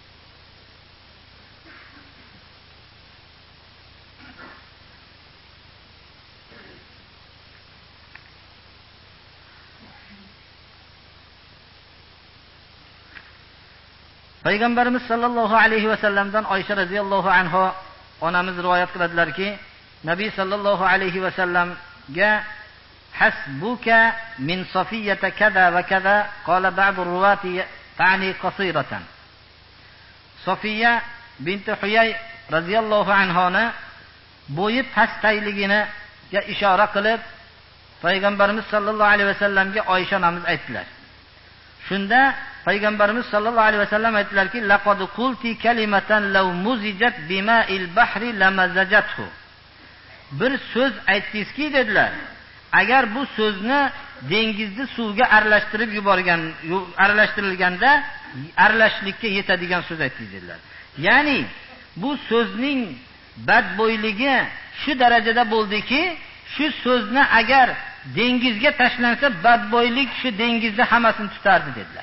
Payg'ambarimiz sollallohu alayhi vasallamdan Oysha radhiyallohu anha onamiz rivoyat qiladilarki, Nabiy sollallohu alayhi vasallamga hasbuka min Safiyata kaza va kaza qala ba'd ar-ruwati ta'ni qasiratan. Safiya bint Huyay radhiyallohu anhoni bo'yi pastayligini ishora qilib Payg'ambarimiz sollallohu alayhi vasallamga Oysha onamiz aytdilar. Shunda Payg'ambarimiz sollallohu alayhi vasallam aytdilarki, laqad qulti kalimatan law muzijat bima'il bahri lamazajathu. Bir so'z aytdingizki dedilar, agar bu so'zni dengizni suvga aralashtirilganda aralashlikka yetadigan so'z aytdingiz dedilar. Ya'ni bu so'zning badbo'yligi shu darajada bo'ldiki, shu so'zni agar dengizga tashlansa badbo'ylik shu dengizni hammasini tutardi dedilar.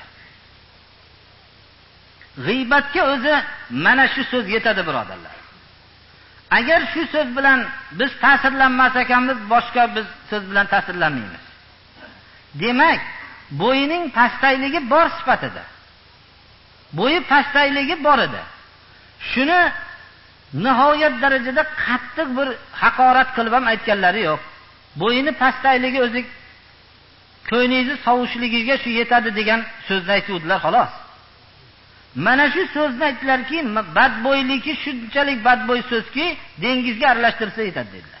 G'iybatga o'zi mana shu so'z yetadi, birodarlar. Agar shu so'z bilan biz ta'sirlanmas ekanmiz, boshqa biz so'z bilan ta'sirlanmaymiz. Demak, bo'yining pastayligi bor sifatida. Bo'yi pastayligi bor edi. Shuni nihoyat darajada qattiq bir haqorat qilib ham aytganlari yo'q. Bo'yini pastayligi o'zi ko'nglingizni sovushligiga shu yetadi degan so'zni aytuvdilar, xolos. Mana shu so'zni aytdilarki, badbo'yligi shunchalik badbo'y so'zki, dengizga aralashtirsa yetadi dedilar.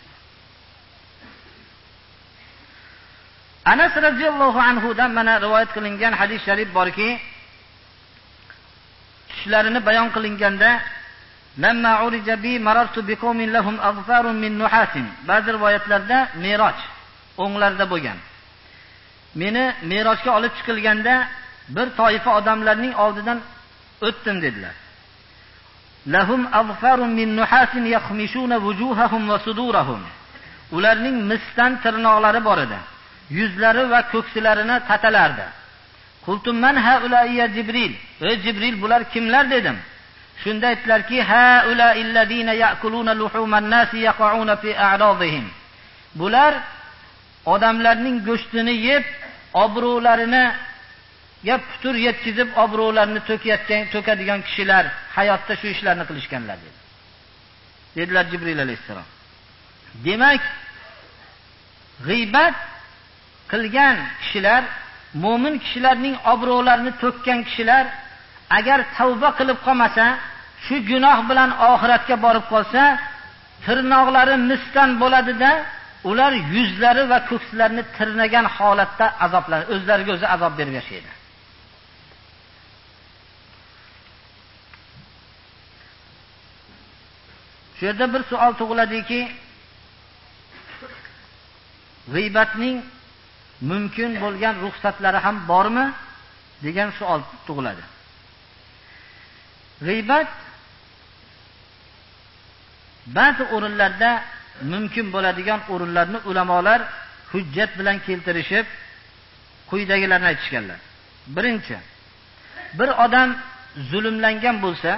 Anas radhiyallohu anhu dan mana rivoyat qilingan hadis sharif borki, tushlarini bayon qilinganda lamma urija bi marartu biqawmin lahum aghfarun min nuhasin. Ba'zi rivoyatlarda Miroj o'nglarda bo'lgan. Meni Mirojga olib chiqilganda bir toifa odamlarning oldidan o'tdim dedilar. Lahum aghfarun min nuhasin yakhmishuna wujuhahum va sudurahum. Ularning misdan tirnoqlari bor edi. Yuzlari va ko'ksilarini tatalardi. Qultum man haula ya Jibril? Ey Jibril, bular kimlar dedim. Shunda aytdilarki, haula illazina ya'kuluna luhuman nasi yaqauna fi a'radihim. Bular odamlarning go'shtini yeb, obro'larini putur yetkizib, obro'larini to'kadigan kishilar hayotda shu ishlarni qilishganlar dedi. Dedilar Jibril alayhissalom. Demak, g'iybat qilgan kishilar, mo'min kishilarning obro'larini to'kkan kishilar agar tavba qilib qolmasa, shu gunoh bilan oxiratga borib qolsa, tirnoqlari misdan bo'ladi-da, ular yuzlari va ko'kslarini tirnagan holatda azoblanadi, o'zlariga o'zi azob berib yashaydi. Shu yerda bir savol tug'iladiki, g'iybatning mumkin bo'lgan ruxsatlari ham bormi degan savol tug'iladi. G'iybat ba'zi o'rinlarda mumkin bo'ladigan o'rinlarni ulamolar hujjat bilan keltirishib quyidagilarni aytishganlar. Birinchi, bir odam zulmlangan bo'lsa,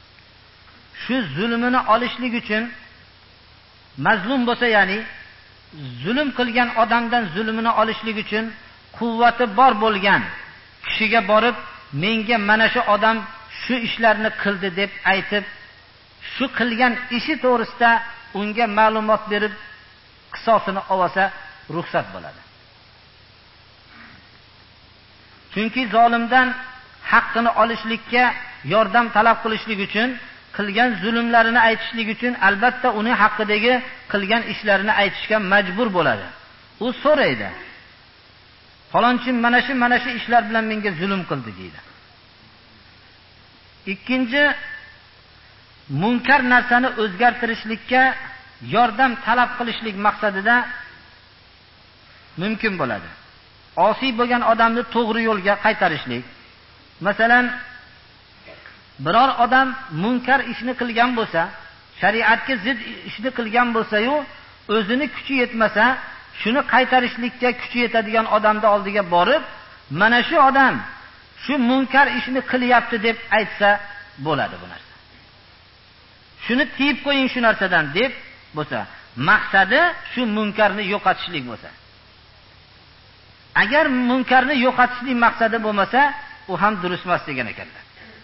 shu zulmini olishlik uchun mazlum bo'lsa, ya'ni zulm qilgan odamdan zulmini olishlik uchun quvvati bor bo'lgan kishiga borib, menga mana shu odam shu ishlarni qildi deb aytib, shu qilgan ishi to'g'risida unga ma'lumot berib qisosini olsa ruxsat bo'ladi. Chunki zolimdan haqqini olishlikka yordam talab qilishlik uchun, qilgan zulmlarini aytishlik uchun albatta uni haqqidagi qilgan ishlarini aytishga majbur bo'ladi. U so'raydi. Falonchi mana shu ishlar bilan menga zulm qildi deydi. Ikkinchi, munkar narsani o'zgartirishlikka yordam talab qilishlik maqsadida mumkin bo'ladi. Osiy bo'lgan odamni to'g'ri yo'lga qaytarishlik. Masalan, biror odam munkar ishni qilgan bo'lsa, shariatga zid ishni qilgan bo'lsa-yu, o'zini kuchi yetmasa, shuni qaytarishlikka kuchi yetadigan odamning oldiga borib, mana shu odam shu munkar ishni qilyapti deb aytsa bo'ladi bu narsa. Shuni tiyib qo'ying shu narsadan deb bo'lsa, maqsadi shu munkarni yo'qotishlik bo'lsa. Agar munkarni yo'qotishlik maqsadi bo'lmasa, u ham durust emas degan ekanlar.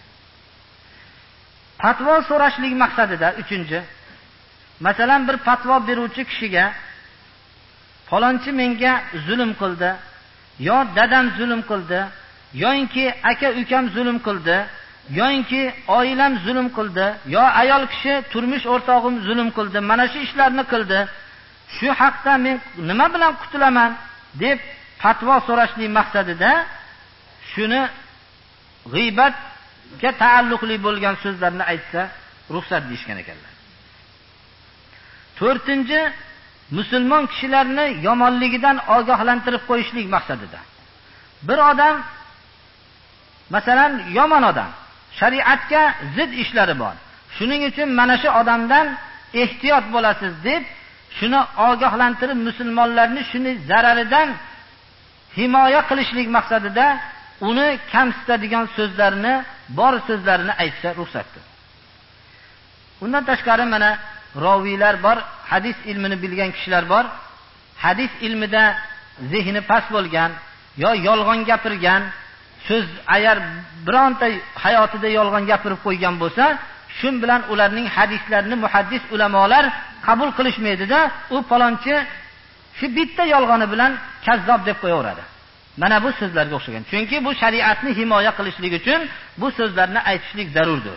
Fatvo so'rashlik maqsadida uchinchi, masalan bir fatvo beruvchi kishiga falonchi menga zulm qildi, yo dadam zulm qildi, yoki aka ukam zulm qildi, yoki oilam zulm qildi, yo ayol kishi turmush o'rtog'im zulm qildi, mana shu ishlarni qildi. Shu haqda men nima bilan qutulaman deb fatvo so'rashning maqsadida shuni g'iybatga taalluqli bo'lgan so'zlarni aytsa ruxsat deyishgan ekanlar. To'rtinchi, musulmon kishilarni yomonligidan ogohlantirib qo'yishlik maqsadida. Bir odam, masalan, yomon odam, shariatga zid ishlari bor. Shuning uchun mana shu odamdan ehtiyot bo'lasiz deb shuni ogohlantirib, musulmonlarni shuni zararidan himoya qilishlik maqsadida uni kamsitadigan so'zlarni, bor so'zlarini aytsa ruxsatdir. Undan tashqari mana roviylar bor, hadis ilmini bilgan kishilar bor. Hadis ilmida zehni past bo'lgan yo yolg'on gapirgan, so'z agar bironta hayotida yolg'on gapirib qo'ygan bo'lsa, shun bilan ularning hadislarini muhaddis ulamolar qabul qilishmaydi-da, u falonchi shu bitta yolg'oni bilan kazzob deb qo'yaveradi. Mana bu so'zlarga o'xshagan. Chunki bu shariatni himoya qilishlik uchun bu so'zlarni aytishlik zarurdir.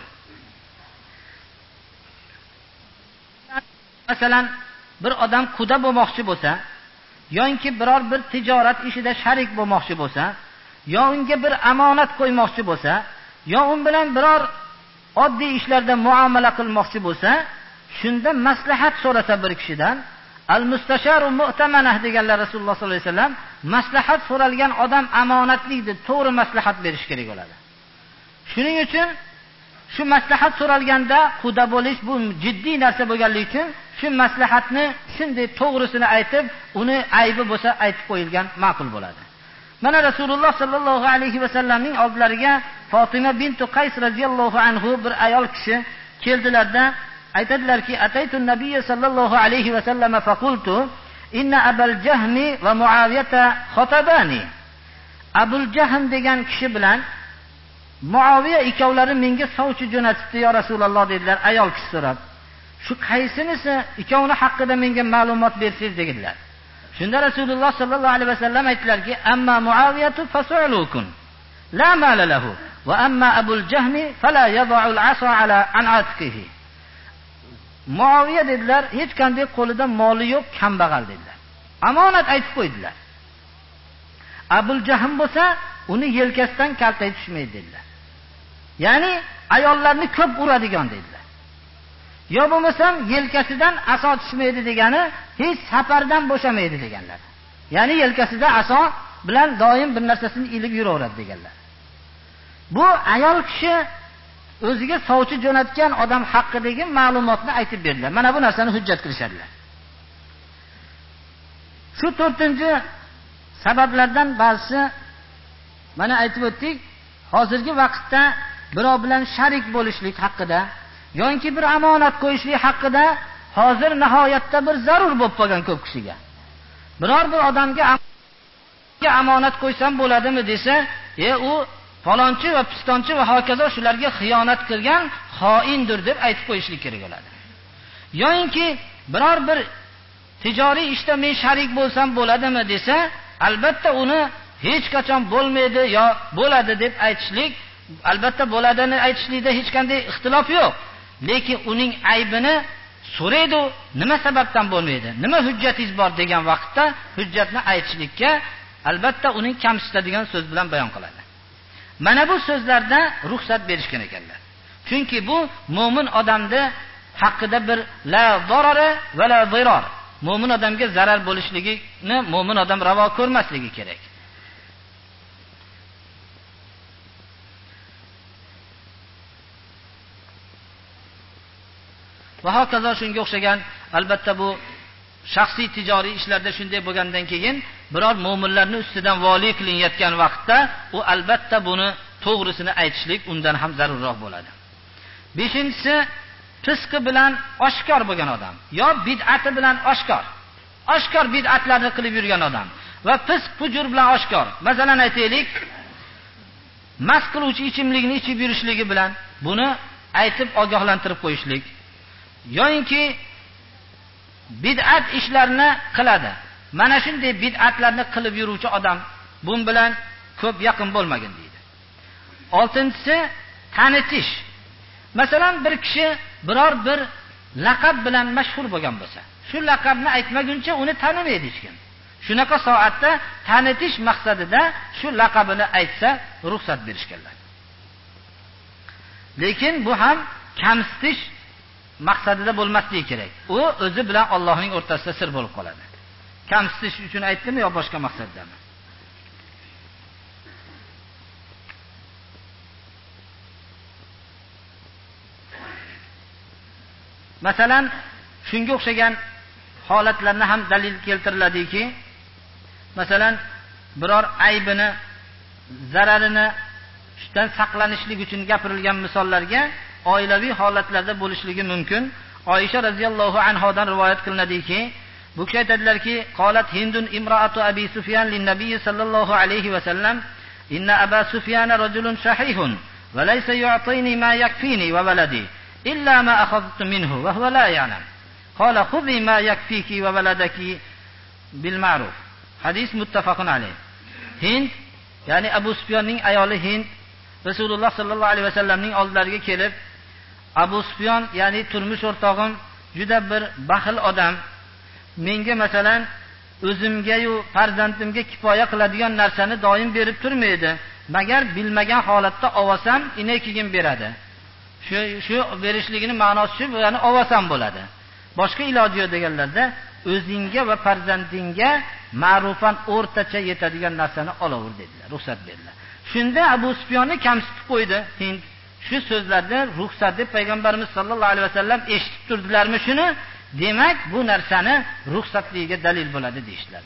Masalan, bir odam quda bo'lmoqchi bo'lsa, yoki biror bir tijorat ishida sharik bo'lmoqchi bo'lsa, yo unga bir amonat qo'ymoqchi bo'lsa, yo un bilan biror oddiy ishlarda muomala qilmoqchi bo'lsa, shunda maslahat so'rasa bir kishidan, al-mustasharu mu'tamanah deganlar Rasululloh sollallohu alayhi vasallam, maslahat so'ralgan odam omonatlidir, to'g'ri maslahat berish kerak bo'ladi. Shuning uchun shu maslahat so'ralganda quda bo'lish bu jiddiy narsa bo'lganligi uchun shu maslahatni shunday to'g'risini aytib, uni aybi bo'lsa aytib qo'yilgan ma'qul bo'ladi. Mana Rasululloh sallallohu alayhi vasallamning oldilariga Fatima bint Qays radhiyallohu anhu bir ayol kishi keldilarda, aytadilarki, ataytu nabiyya sallallohu alayhi vasallam faqultu inna Abul Jahmi va Muaviyata xotabani. Abul Jahm degan kishi bilan Muaviya ikkovlari menga sovchi jo'natibdi ya Rasululloh dedilar, ayol kishi so'rab. Shu qaysinisi ikkovini haqida menga ma'lumot bersangiz dedilar. Shunda Rasululloh sallallohu alayhi vasallam aytdilarki, amma Muaviyatu fasulukun la mala lahu va amma Abul Jahmi fala yad'u al-'asa ala an'atihi. Muaviya dedilar, hech qanday qo'lida moli yo'q, kambag'al dedilar. Amonat aytib qo'ydilar. Abul Jahm bo'lsa, uni yelkasidan kaltay tushmaydi dedilar. Ya'ni ayollarni ko'p uradigan dedilar. Yo bo'lmasam yelkasidan aso tushmaydi degani, hech safardan bo'shamaydi deganlar. Ya'ni yelkasida aso bilan doim bir narsasini ilib yuraveradi deganlar. Bu ayol kishi o'ziga sovchi jo'natgan odam haqidagi ma'lumotni aytib berdilar. Mana bu narsani hujjat qilishadilar. Shu 4-chi sabablardan ba'zisi mana aytib o'tdik. Hozirgi vaqtda birov bilan sharik bo'lishlik haqida yoki bir amonat qo'yishlik haqida hozir nihoyatda bir zarur bo'lib qolgan ko'p kishiga. Biror bir odamga amonat qo'ysam bo'ladimi desa, u falonchi va pistonchi va hokazo shularga xiyonat qilgan xoindir deb aytib qo'yishlik kerak bo'ladi. Yo'inki biror bir tijoriy ishda men sharik bo'lsam bo'ladimi desa, albatta uni hech qachon bo'lmaydi yo bo'ladi deb aytishlik, albatta bo'ladini aytishlikda hech qanday ixtilof yo'q. Lekin uning aybini so'raydi, nima sababdan bo'lmaydi, nima hujjatingiz bor degan vaqtda hujjatni aytishlikka albatta uning kamsitadigan so'z bilan bayon qiladi. Mana bu so'zlarda ruxsat berishgan ekanlar. Chunki bu mo'min odamni haqqida bir la zarara va la zirar. Mo'min odamga zarar bo'lishligini mo'min odam ravo ko'rmasligi kerak. Va hokazo shunga o'xshagan albatta bu shaxsiy tijoriy ishlarda shunday bo'lgandan keyin biror mo'minlarning ustidan vali qilinayotgan vaqtda u albatta buni to'g'risini aytishlik undan ham zarurroq bo'ladi. 5-inchisi fisqi bilan oshkor bo'lgan odam yo bid'ati bilan oshkor bid'atlarni qilib yurgan odam va fisq fujur bilan oshkor. Masalan aytaylik, mast qiluvchi ichimlikni ichib yurishligi bilan buni aytib ogohlantirib qo'yishlik. Yo'inki bid'at ishlarni qiladi. Mana shunday bid'atlarni qilib yuruvchi odam bun bilan ko'p yaqin bo'lmagin deydi. 6-inchisi tanitish. Masalan bir kishi biror bir laqab bilan mashhur bo'lgan bo'lsa, shu laqabni aytmaguncha uni tanimaydi hech kim. Shunaqa soatda tanitish maqsadida shu laqabini aytsa ruxsat berishganlar. Lekin bu ham kamsitish maqsadida bo'lmasligi kerak. U o'zi bilan Allohning o'rtasida sir bo'lib qoladi. Kamsitish uchun aytdimi yo boshqa maqsaddami? Masalan, shunga o'xshagan holatlarni ham dalil keltiriladiki, masalan, biror aybini, zararini shundan saqlanishlik uchun gapirilgan misollarga oilaviy holatlarda bo'lishligi mumkin. Oysha radhiyallohu anhodan rivoyat qilinadiki, bu kishi aytadilarki, qolat Hindun imraatu Abi Sufyan lin-nabiy sallallohu alayhi va sallam, inna Aba Sufyan rajulun shahihun va laysa yu'tini ma yakfini va waladi illa ma akhadtu minhu wa huwa la ya'lam. Qala khudhi ma yakfiki wa waladaki bil ma'ruf. Hadis muttafaqun alayh. Hind, ya'ni Abu Sufyonning ayoli Hind Rasululloh sallallohu alayhi va sallamning oldilariga kelib, Abu Sufyon, ya'ni turmush o'rtog'im juda bir baxil odam. Menga masalan o'zimga yu farzandimga kifoya qiladigan narsani doim berib turmaydi. Magar bilmagan holatda ovasam, keyin beradi. Shu berishligining ma'nosi shu, ya'ni ovasam bo'ladi. Boshqa iloji yo'q deganlarda o'zingga va farzandingga ma'rufan o'rtacha yetadigan narsani olaver dedilar, ruxsat berdilar. Shunda Abu Sufyonni kamsitib qo'ydi Hind. Shu so'zlarda ruxsat deb payg'ambarimiz sollallohu alayhi vasallam eshitib turdilarmi shuni? Demak, bu narsani ruxsatligiga dalil bo'ladi deyishlar.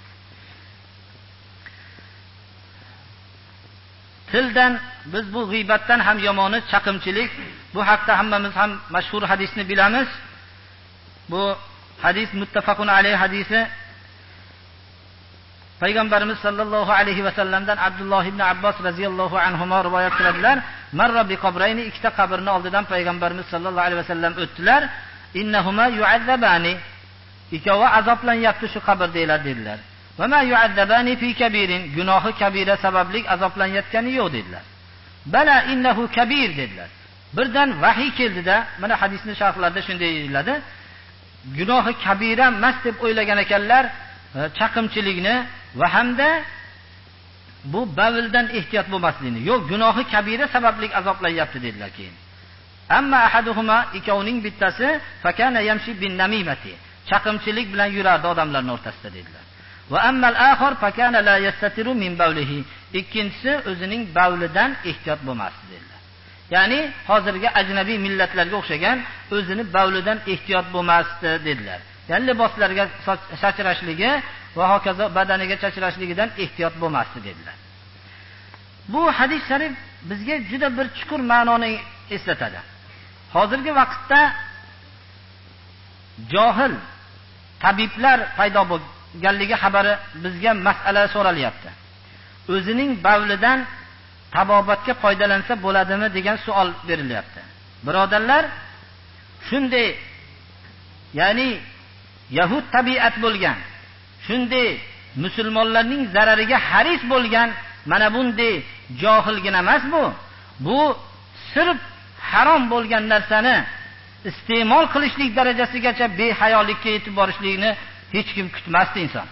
Tildan biz bu g'iybatdan ham yomoni chaqimchilik. Bu haqda hammamiz ham mashhur hadisni bilamiz. Bu hadis muttafaqun alayh hadisi. Payg'ambarimiz sollallohu alayhi va sallamdan Abdulloh ibn Abbos radhiyallohu anhuma rivoyat qiladilar. Marra bi qabrayni, ikkita qabrni oldidan payg'ambarimiz sollallohu alayhi va sallam o'tdilar. Innahuma yu'azzabani, ikkovi azoblanyapti shu qabrdaylar dedilar. Va ma yu'azzabani fi kabirin, gunohi kabira sababli azoblanayotgani yo'q dedilar. Bala innahu kabir dedilar. Birdan vahiy keldida, mana hadisning sharhlarida shunday deyiladi. Gunohi kabira emas deb o'ylagan ekanlar chaqimchilikni va hamda bu bavldan ehtiyot bo'lmasligini. Yo'q, gunohi kabira sababli azoblanyapti dedilar keyin. Amma ahaduhuma, ikkovining bittasi fakana yamshi bin namimati, chaqimchilik bilan yurardi odamlarning o'rtasida dedilar. Va ammal akhar fakana la yastatiru min bawlihi, ikkinchisi o'zining bavlidan ehtiyot bo'lmasdi dedilar. Ya'ni hozirgi ajnabiy millatlarga o'xshagan o'zini bavlidan ehtiyot bo'lmasdi dedilar. Ya'ni liboslarga sachrashligi va hokazo badaniga sachrashligidan ehtiyot bo'lmasdi dedilar. Bu hadis sharif bizga juda bir chuqur ma'noni eslatadi. Hozirgi vaqtda johil tabiblar paydo bo'lganligi xabari bizga masala so'ralyapti. O'zining bavlidan tabobatga foydalansa bo'ladimi degan savol berilyapti. Birodarlar, shunday, ya'ni yahud tabiat bo'lgan, shunday musulmonlarning zarariga haris bo'lgan mana bunday johilgina emas bu. Bu sirf harom bo'lgan narsani iste'mol qilishlik darajasigacha behayolikka yetib borishlikni hech kim kutmasdi inson.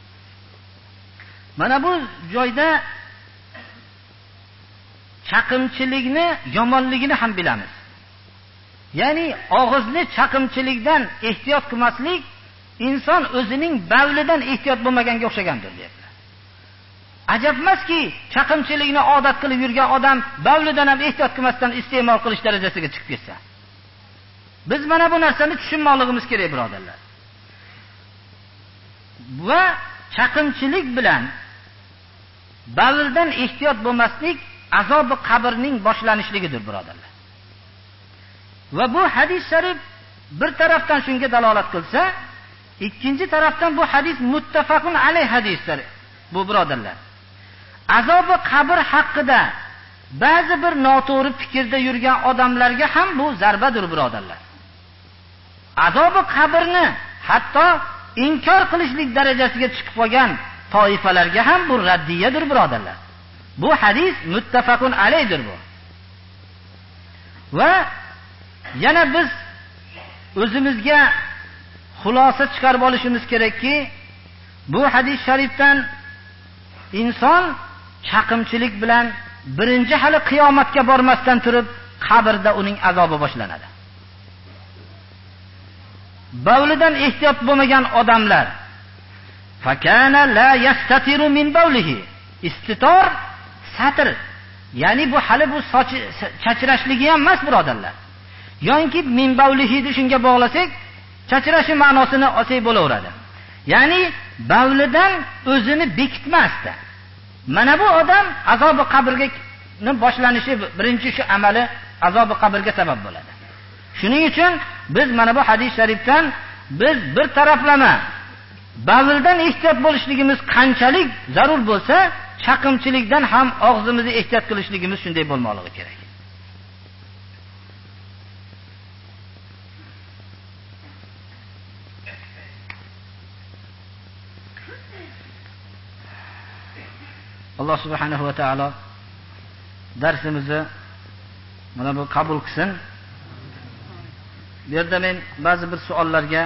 Mana bu joyda chaqimchilikni yomonligini ham bilamiz. Ya'ni og'izni chaqimchilikdan ehtiyot qilmaslik inson o'zining bavlidan ehtiyot bo'lmaganga o'xshagandir deyaptilar. Ajabmaski, chaqimchilikni odat qilib yurgan odam bavlidan ham ehtiyot qilmasdan iste'mol qilish darajasiga chiqib ketsa. Biz mana bu narsani tushunmoqligimiz kerak, birodarlar. Va chaqimchilik bilan bavldan ehtiyot bo'lmaslik azobi qabrning boshlanishligidir, birodarlar. Va bu hadis sharif bir tarafdan shunga dalolat qilsa, ikkinchi tarafdan bu hadis muttafaqun alayh hadisdir. Bu birodarlar, azobi qabr haqida ba'zi bir noto'g'ri fikrda yurgan odamlarga ham bu zarbadir, birodarlar. Azobi qabrni hatto inkor qilishlik darajasiga chiqib qolgan toifalarga ham bu raddiyadir, birodarlar. Bu hadis muttafaqun alaydir bu. Va yana biz o'zimizga xulosa chiqarib olishimiz kerakki, bu hadis sharifdan inson chaqimchilik bilan birinchi hali qiyomatga bormasdan turib qabrda uning azobi boshlanadi. Bavlidan ehtiyot bo'lmagan odamlar fakana la yastatiru min bawlihi, istitor satr, ya'ni bu hali bu chachrashligi ham emas, birodarlar. Yo'nki min bawlihi shunga bog'lasak chachrashi ma'nosini olsak bo'laveradi. Ya'ni bavlidan o'zini bekitmasdi. Mana bu odam azobi qabrga boshlanishi birinchi shu amali azobi qabrga sabab bo'ladi. Shuning uchun biz mana bu hadis sharifdan biz bir taraflama bavldan ehtiyot bo'lishligimiz qanchalik zarur bo'lsa, chaqimchilikdan ham og'zimizni ehtiyot qilishligimiz shunday bo'lmoqligi kerak. Alloh subhanahu va taolo darsimizni mana bu qabul qilsin. Bu yerda men ba'zi bir savollarga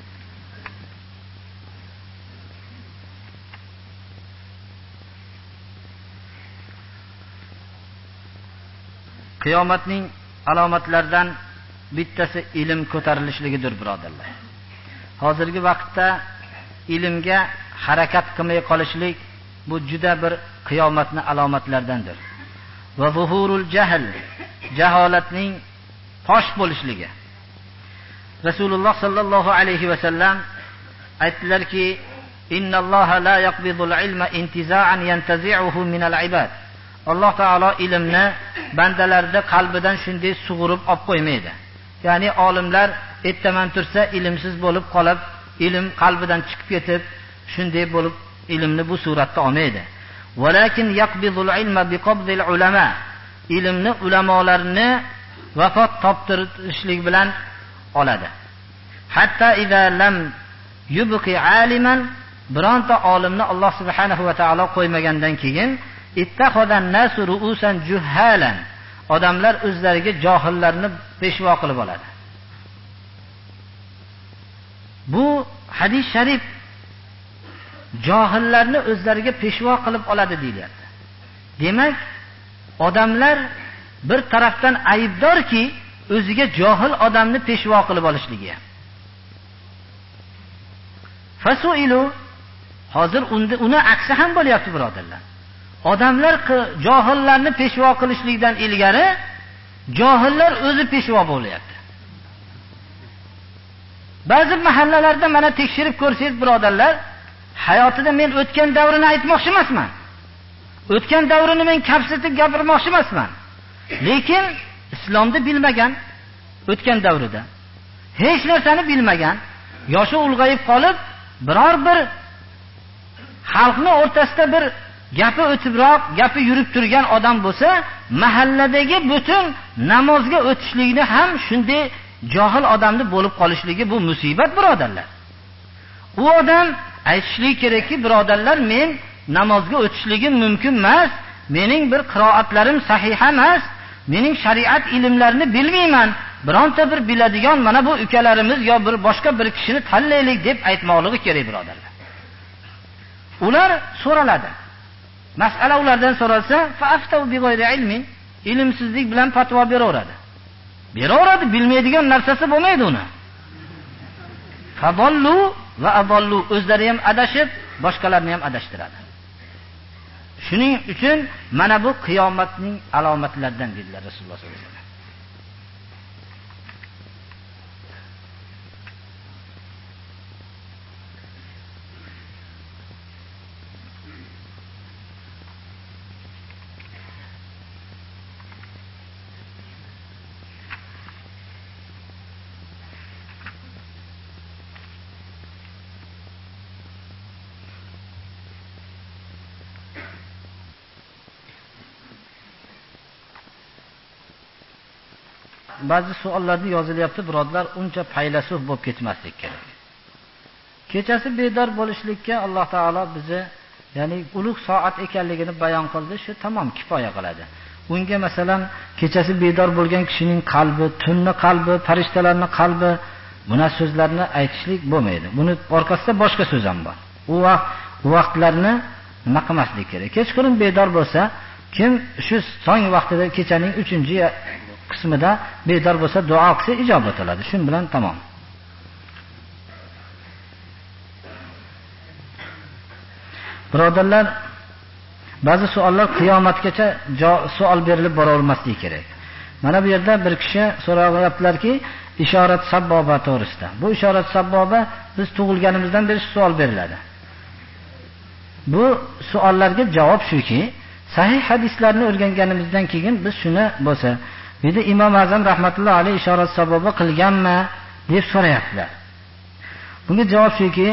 qiyomatning alomatlaridan bittasi ilm ko'tarilishligidir, birodarlar. Hozirgi vaqtda ilmga harakat qilmay qolishlik bu juda bir qiyomatning alomatlaridandir. Va zuhurul jahl, jaholatning fosh bo'lishligi. Rasululloh sallallohu alayhi va sallam aytdilarki, innalloha la yaqbidul ilma intiza'an yantazi'uhu minal ibad. Alloh taolo ilmni bandalarning qalbidan shunday sug'urib olib qo'ymaydi. Ya'ni olimlar ertaman tursa ilmsiz bo'lib qolib, ilm qalbidan chiqib ketib, shunday bo'lib ilmni bu suratda olmaydi. Walakin yaqbidul ilma biqabdil ulama. Ilmni ulamolarni vafot toptirishlik bilan oladi. Hatta idza lam yubqi aliman, bironta olimni Alloh subhanahu va taolo qo'ymagandan keyin ittaxodan nasu ru'usan juhalan, odamlar o'zlariga johillarni peshvo qilib oladi. Bu hadis sharif johillarni o'zlariga peshvo qilib oladi deyilyapti. Demak, odamlar bir tarafdan aybdorki, o'ziga johil odamni peshvo qilib olishligi. Fasuilu, hozir uni aksi ham bo'lyapti, birodarlar. Odamlar johillarni peshvo qilishlikdan ilgari johillar o'zi peshvo bo'lyapti. Ba'zi mahallalarda mana tekshirib ko'rsangiz, birodarlar, hayotida men o'tgan davrini aytmoqchi emasman. O'tgan davrini men kapsitib gapirmoqchi emasman. Lekin islomni bilmagan, o'tgan davrida hech narsani bilmagan, yoshi ulg'ayib qolib, biror bir xalqning o'rtasida bir gapi o'tibroq, gapi yurib turgan odam bo'lsa, mahalladagi butun namozga o'tishlikni ham shunday johil odamni bo'lib qolishligi bu musibat, birodarlar. U odam aytishligi kerakki, birodarlar, men namozga o'tishligim mumkin emas, mening bir qiroatlarim sahih emas, mening shariat ilmlarini bilmayman, bironta bir biladigan mana bu ukalarimiz yo bir boshqa bir kishini tanlaylik deb aytmoqligi kerak, birodarlar. Ular so'raladi. Masala ulardan so'ralsa, fa'aftau bighayri ilmin, ilmsizlik bilan fatvo beraveradi. Bilmaydigan narsasi bo'lmaydi uni. Fadallu va adallu, o'zlari ham adashib, boshqalarni ham adashtiradi. Shuning uchun mana bu qiyomatning alomatlaridan dedilar Rasululloh sollallohu alayhi vasallam. Ba'zi savollarni yozilyapti, birodar, uncha faylasuf bo'lib ketmaslik kerak. Kechasi bedor bo'lishlikka Alloh taolo bizni, ya'ni ulug' soat ekanligini bayon qildi, shu tamom kifoya qiladi. Unga masalan kechasi bedor bo'lgan kishining qalbi, tunni qalbi, farishtalarning qalbi, buna so'zlarni aytishlik bo'lmaydi. Buni orqasida boshqa so'z ham bor. U vaqtlarni nima qilmaslik kerak. Kechqurun bedor bo'lsa, kim shu so'ng vaqtida kechaning 3-qismida bedor bo'lsa, duo qilsa ijobat bo'ladi. Shun bilan tamom. Birodarlar, ba'zi savollar qiyomatgacha savol berilib boravermasligi kerak. Mana bu yerda bir kishi so'rayaptilarki, ishorat sabboba to'g'risida. Bu ishorat sabboba biz tug'ilganimizdan beri savol beriladi. Bu savollarga javob shuki, sahih hadislarni o'rganganimizdan keyin biz shuni bo'lsa, dedi Imom Azam rahmatullohi alayhi ishorat sabboba qilganmi deb so'rayaptilar. Bunga javob shuki,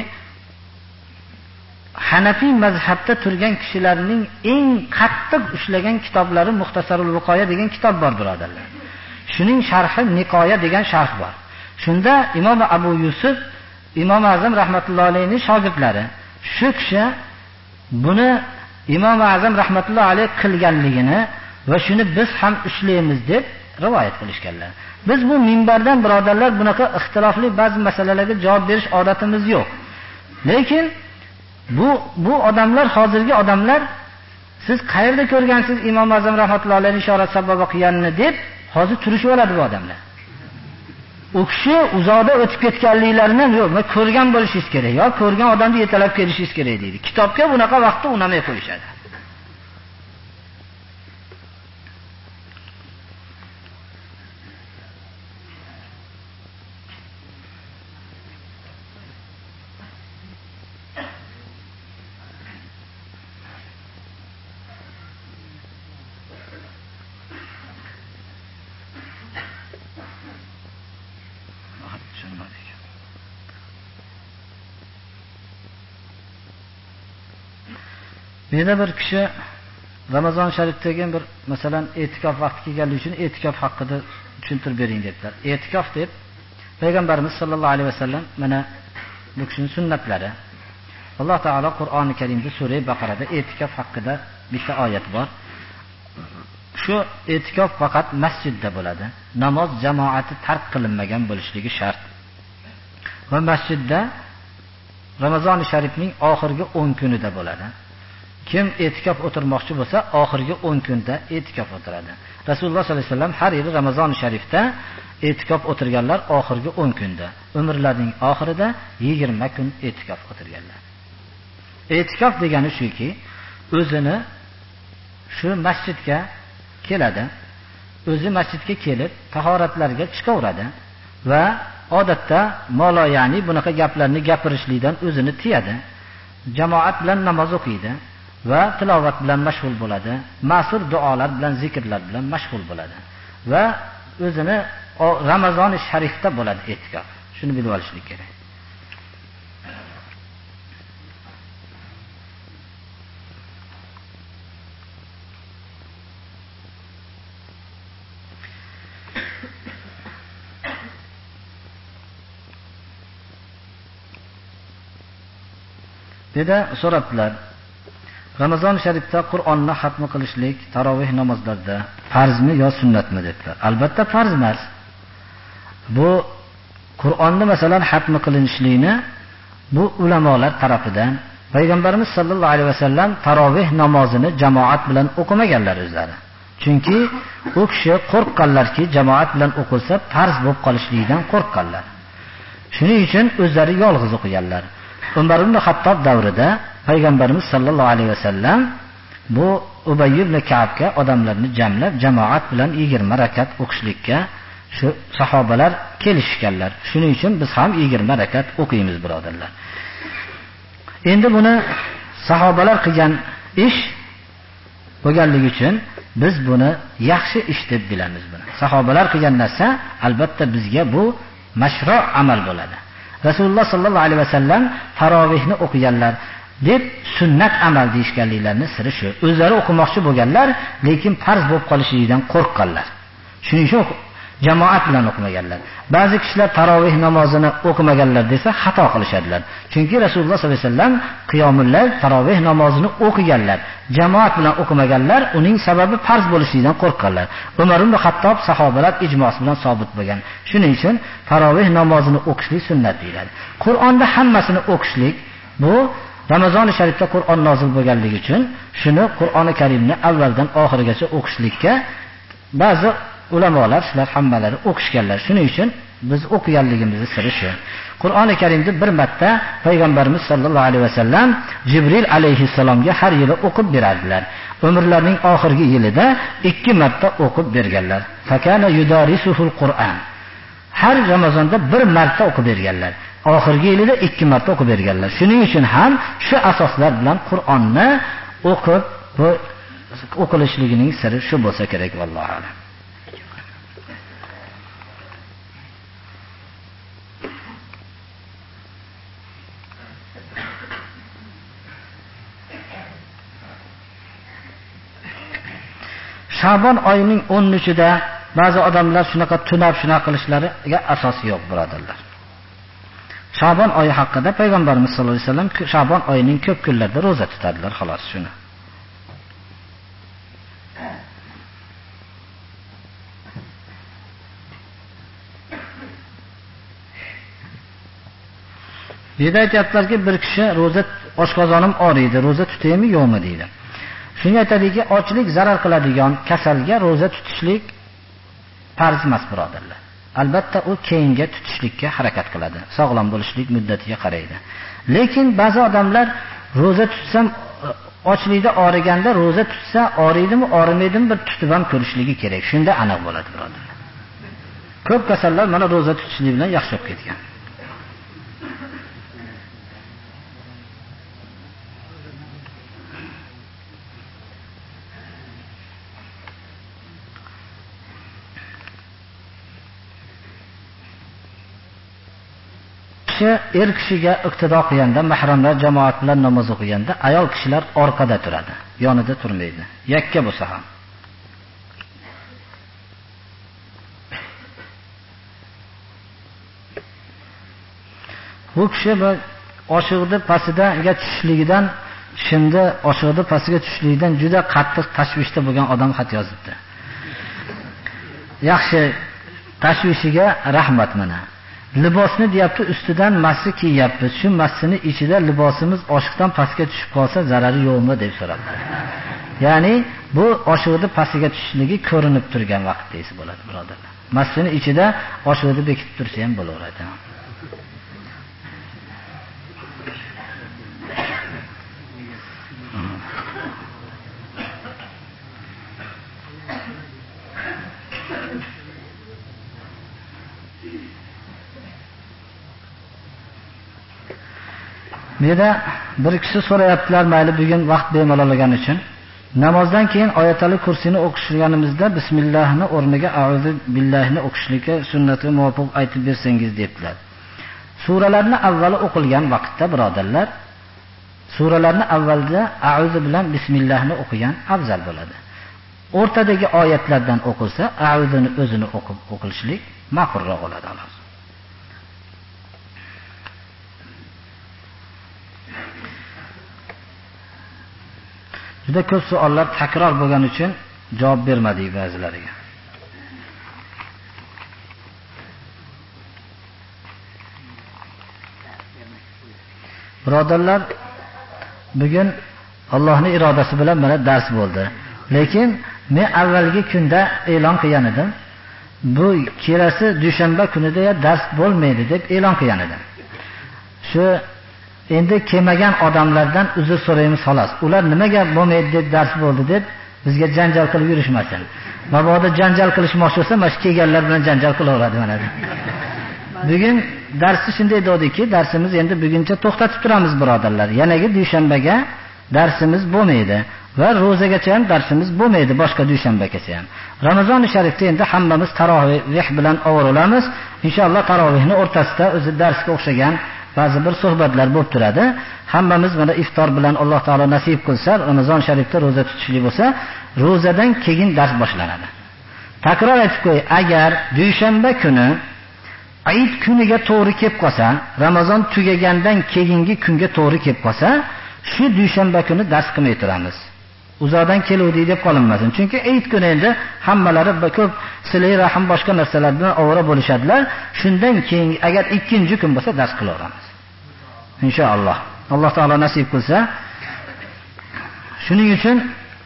Hanafiy mazhabda turgan kishilarning eng qattiq ushlagan kitoblari Muxtasarul Viqoya degan kitob bor, birodarlar. Shuning sharhi Niqoya degan sharh bor. Shunda Imom Abu Yusuf, Imom Azam rahmatullohi alayhining shogirdlari, shu kishi buni Imom Azam rahmatullohi alayhi qilganligini va shuni biz ham ushlaymiz deb rivoyat qilishganlar. Biz bu minbardan, birodarlar, bunaqa ixtilofli ba'zi masalalarga javob berish odatimiz yo'q. Lekin bu odamlar, hozirgi odamlar, siz qayerda ko'rgansiz Imom Azam rahmatullohi alayhi ishorat sabboba qilganini deb hozir turishib oladi bu odamlar. U kishi uzoqda o'tib ketganliklarini yo'q, men ko'rgan bo'lishingiz kerak, yo ko'rgan odamni yetalab kelishingiz kerak deydi. Kitobga bunaqa vaqtda unamay qo'yishadi. Menda bir kishi Ramazon sharifdagi bir masalan e'tikof vaqti kelganligi uchun e'tikof haqida tushuntirib bering dedilar. E'tikof deb Payg'ambarimiz sollallohu alayhi vasallam mana bu kishining sunnatlari. Alloh taolo Qur'oni Karimda sura Baqarada e'tikof haqida bitta oyat bor. Shu e'tikof faqat masjidda bo'ladi. Namoz jamoati tark qilinmagan bo'lishligi shart. Va masjidda Ramazon sharifning oxirgi 10 kunida bo'ladi. Kim e'tikof o'tirmoqchi bo'lsa, oxirgi 10 kunda e'tikof o'tiradi. Rasululloh sollallohu alayhi vasallam har yili Ramazon sharifda e'tikof o'tirganlar oxirgi 10 kunda, umrlarining oxirida 20 kun e'tikof o'tirganlar. E'tikof degani shuki, o'zini shu masjidga keladi, o'zi masjidga kelib tahoratlarga chiqaveradi va odatda molo, ya'ni bunaqa gaplarni gapirishlikdan o'zini tiyadi. Jamoat bilan namoz o'qiydi va tilovat bilan mashg'ul bo'ladi. Ma'sur duolar bilan, zikrlar bilan mashg'ul bo'ladi va o'zini Ramazon sharifda bo'ladi e'tikof. Shuni bilib olishlik kerak. Dedi so'rabdilar. Ramazon sharifda Qur'onni xatm qilishlik tarovih namozlarida farzmi yo sunnatmi dedilar. Albatta farz emas. Bu Qur'onni masalan xatm qilinishlikni bu ulamolar tarafidan Payg'ambarimiz sollallohu alayhi vasallam tarovih namozini jamoat bilan o'qimaganlar o'zlari. Chunki u kishi qo'rqqanlarki, jamoat bilan o'qilsa farz bo'lib qolishligidan qo'rqqanlar. Shuning uchun o'zlari yolg'iz o'qiganlar. Umar ibn Xattob davrida Payg'ambarimiz sollallohu alayhi vasallam bu Ubay ibn Ka'bga odamlarni jamlab jamoat bilan 20 rakat o'qishlikka shu sahobalar kelishganlar. Shuning uchun biz ham 20 rakat o'qiymiz, birodarlar. Endi buni sahobalar qilgan ish bo'lganligi uchun biz buni yaxshi ish deb bilamiz buni. Sahobalar qilgan narsa albatta bizga bu mashru' amal bo'ladi. Rasululloh sollallohu alayhi vasallam tarovihni o'qiganlar deb sunnat amal deyishganliklarini siri shu. O'zlari o'qimoqchi bo'lganlar, lekin farz bo'lib qolishligidan qo'rqqanlar. Shuning uchun jamoat bilan o'qimaganlar. Ba'zi kishilar tarovih namozini o'qimaganlar desa xato qilishadilar. Chunki Rasululloh sollallohu alayhi vasallam qiyomul layl tarovih namozini o'qiganlar. Jamoat bilan o'qimaganlar, uning sababi farz bo'lishidan qo'rqqanlar. Umar ibn Xattob sahobalar ijmosi bilan sobit bo'lgan. Shuning uchun tarovih namozini o'qishlik sunnat deyiladi. Qur'onda hammasini o'qishlik bu Ramazon sharifda Qur'on nozil bo'lganligi uchun shuni Qur'oni Karimni avvaldan oxirigacha o'qishlikka ba'zi ulamolar shular hammalari o'qishganlar. Shuning uchun biz o'qiganligimizni siri shu. Qur'oni Karimni bir marta Payg'ambarimiz sollallohu alayhi vasallam Jibril alayhissalomga har yili o'qib berardilar. Umrlarining oxirgi yilida 2 marta o'qib berganlar. Fakana yudarisuhul Qur'an. Har Ramazonda 1 marta o'qib berganlar. Oxirgi yilida 2 marta o'qib berganlar. Shuning uchun ham shu asoslar bilan Qur'onni o'qib bu o'qilishligining siri shu bo'lsa kerak, vallohu a'lam. Sha'bon oyining 13-ida ba'zi odamlar shunaqa tunab shunaqa qilishlariga asos yo'q, birodarlar. Sha'bon oyi haqida Payg'ambarimiz sollallohu alayhi vasallam Sha'bon oyining ko'p kunlarida roza tutadilar, xolos shuni. Beda aytyaptilarki, bir kishi roza oshqozonim og'riydi, roza tutaymi yo'qmi deydi. Shunga aytadiki, ochlik zarar qiladigan kasalga roza tutishlik farz emas, birodarlar. Albatta u keyinga tutishlikka harakat qiladi. Sog'lom bo'lishlik muddatiga qaraydi. Lekin ba'zi odamlar roza tutsam ochlikda og'riganda roza tutsa og'riydimi, og'rimaydimi bir tutib ham ko'rishligi kerak. Shunda aniq bo'ladi, birodarlar. Ko'p kasallar mana roza tutishlik bilan yaxshi bo'lib ketgan. Er kishiga iqtido qilganda, mahramlar jamoat bilan namoz o'qiganda ayol kishilar orqada turadi, yonida turmaydi, yakka bo'lsa ham. Bu kishi oshiqdi pastiga tushishligidan, shunda oshiqdi pastiga tushishligidan juda qattiq tashvishda bo'lgan odam xat yozibdi. Yaxshi, tashvishiga rahmat mana. Libosni deyapti, ustidan massi kiyyapmiz. Shu massini ichida libosimiz oshiqdan pastga tushib qolsa zarari yo'qmi deb so'rabdi. Ya'ni bu oshiqni pastiga tushishligi ko'rinib turgan vaqtda esa bo'ladi, birodarlar. Massini ichida oshiqni bekitib tursa ham bo'laveradi. Meda bir kishi so'rayaptilar, mayli bugun vaqt bemalolligani uchun. Namozdan keyin oyatul kursini o'qishganimizda bismillahni o'rniga a'udhu billahni o'qishlikka sunnatga muvofiq aytib bersangiz debdilar. Suralarni avvali o'qilgan vaqtda, birodarlar, suralarni avvalda a'udhu bilan bismillahni o'qigan afzal bo'ladi. O'rtadagi oyatlardan o'qilsa, a'udhuni o'zini o'qib o'qilishlik ma'qulroq bo'ladi, xolos. Juda ko'p savollar takror bo'lgani uchun javob bermadik ba'zilariga. Birodarlar, bugun Allohning irodasi bilan mana dars bo'ldi. Lekin men avvalgi kunda e'lon qilgan edim. Bu kelasi dushanba kunida dars bo'lmaydi deb e'lon qilgan edim. Shu endi kelmagan odamlardan uzr so'raymiz xolos. Ular nimaga bo'lmaydi deb dars bo'ldi deb bizga janjal qilib yurishmasin. Mabodo janjal qilishmoqchi bo'lsa, mana shu kelganlar bilan janjal qilaveradi mana. Bugun darsni shunday dedikki, darsimiz endi buguncha to'xtatib turamiz birodarlar. Yanagi dushanbaga darsimiz bo'lmaydi va ro'zagacha ham darsimiz bo'lmaydi, boshqa dushanbagacha ham. Ramazon-i Sharifda endi hammamiz tarovih bilan ovuramiz. Inshaalloh tarovihni o'rtasida o'zi darsga o'xshagan ba'zi bir suhbatlar bo'lib turadi. Hammamiz mana iftor bilan Alloh taolo nasib qilsa, Ramazon Sharifda roza tutishlik bo'lsa, rozadan keyin dars boshlanadi. Takror aytib qo'y, agar dushanba kuni Eid kuniga to'g'ri kelib qolsa, Ramazon tugagandan keyingi kunga to'g'ri kelib qolsa, shu dushanba kuni dars qilmay turamiz. Uzoqdan keluvdik deb qolinmasin. Chunki Eid kuni endi hammalari ko'p silay rahim boshqa narsalar bilan ovora bo'lishadilar. Shundan keyin agar ikkinchi kun bo'lsa dars qilaveramiz. Inshaalloh. Alloh taolo nasib qilsa. Shuning uchun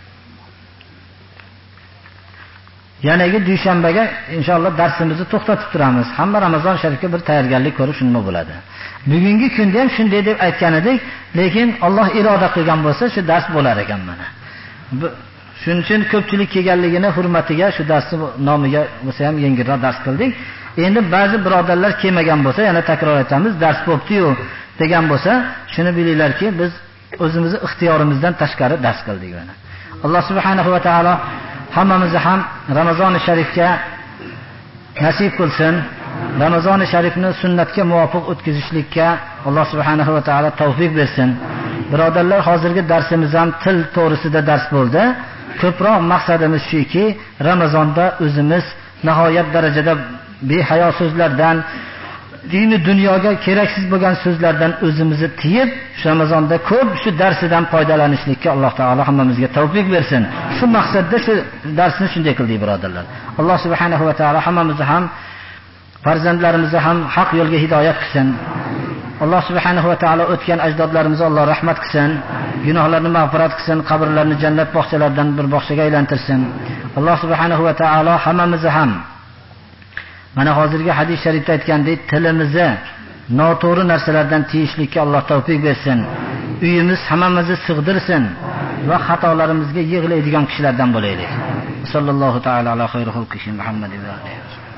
yanagi dushanbaga inshaalloh darsimizni to'xtatib turamiz. Hamma Ramazon Sharifga bir tayyorgarlik ko'rib shunday bo'ladi. Bugungi kunda ham shunday deb aytgan edik, lekin Alloh iroda qilgan bo'lsa shu dars bo'lar ekan mana. Shuning uchun ko'pchilik kelganligini hurmatiga shu darsni nomiga bo'lsa ham yengilroq dars qildik. Endi ba'zi birodarlar kelmagan bo'lsa, yana takror aytamiz, dars bo'pti-yu degan bo'lsa, shuni bilinglarki, biz o'zimizni ixtiyorimizdan tashqari dars qildik mana. Alloh subhanahu va taolo hammamizni ham Ramazon-i Sharifga nasib qilsin. Ramazon-i Sharifni sunnatga muvofiq o'tkazishlikka Alloh subhanahu va taolo tavfiq bersin. Birodarlar, hozirgi darsimiz ham til to'g'risida dars bo'ldi. Ko'proq maqsadimiz shuki, Ramazonda o'zimiz nihoyat darajada behayo so'zlardan, dini dunyoga keraksiz bo'lgan so'zlardan o'zimizni tiyib, shu Ramazonda ko'p shu darsidan foydalanishlikka Alloh taolo hammamizga tavfiq bersin. Shu maqsadda shu darsni shunday qildik birodarlar. Alloh subhanahu va taolo hammamizni ham farzandlarimizni ham haq yo'lga hidoyat qilsin. Alloh subhanahu va taolo o'tgan ajdodlarimizga Alloh rahmat qilsin, gunohlarni mag'firat qilsin, qabrlarini jannat bog'chalaridan bir bog'chaga aylantirsin. Alloh subhanahu va taolo hammamizni ham mana hozirgi hadis sharifda aytgandek, tilimizni noto'g'ri narsalardan tiyishlikka Alloh tavfiq bersin. Uyimiz hammamizni sig'dirsin va xatolarimizga yig'laydigan kishilardan bo'laylik. Sallallohu taala ala xayri xalqihi Muhammad va alihi.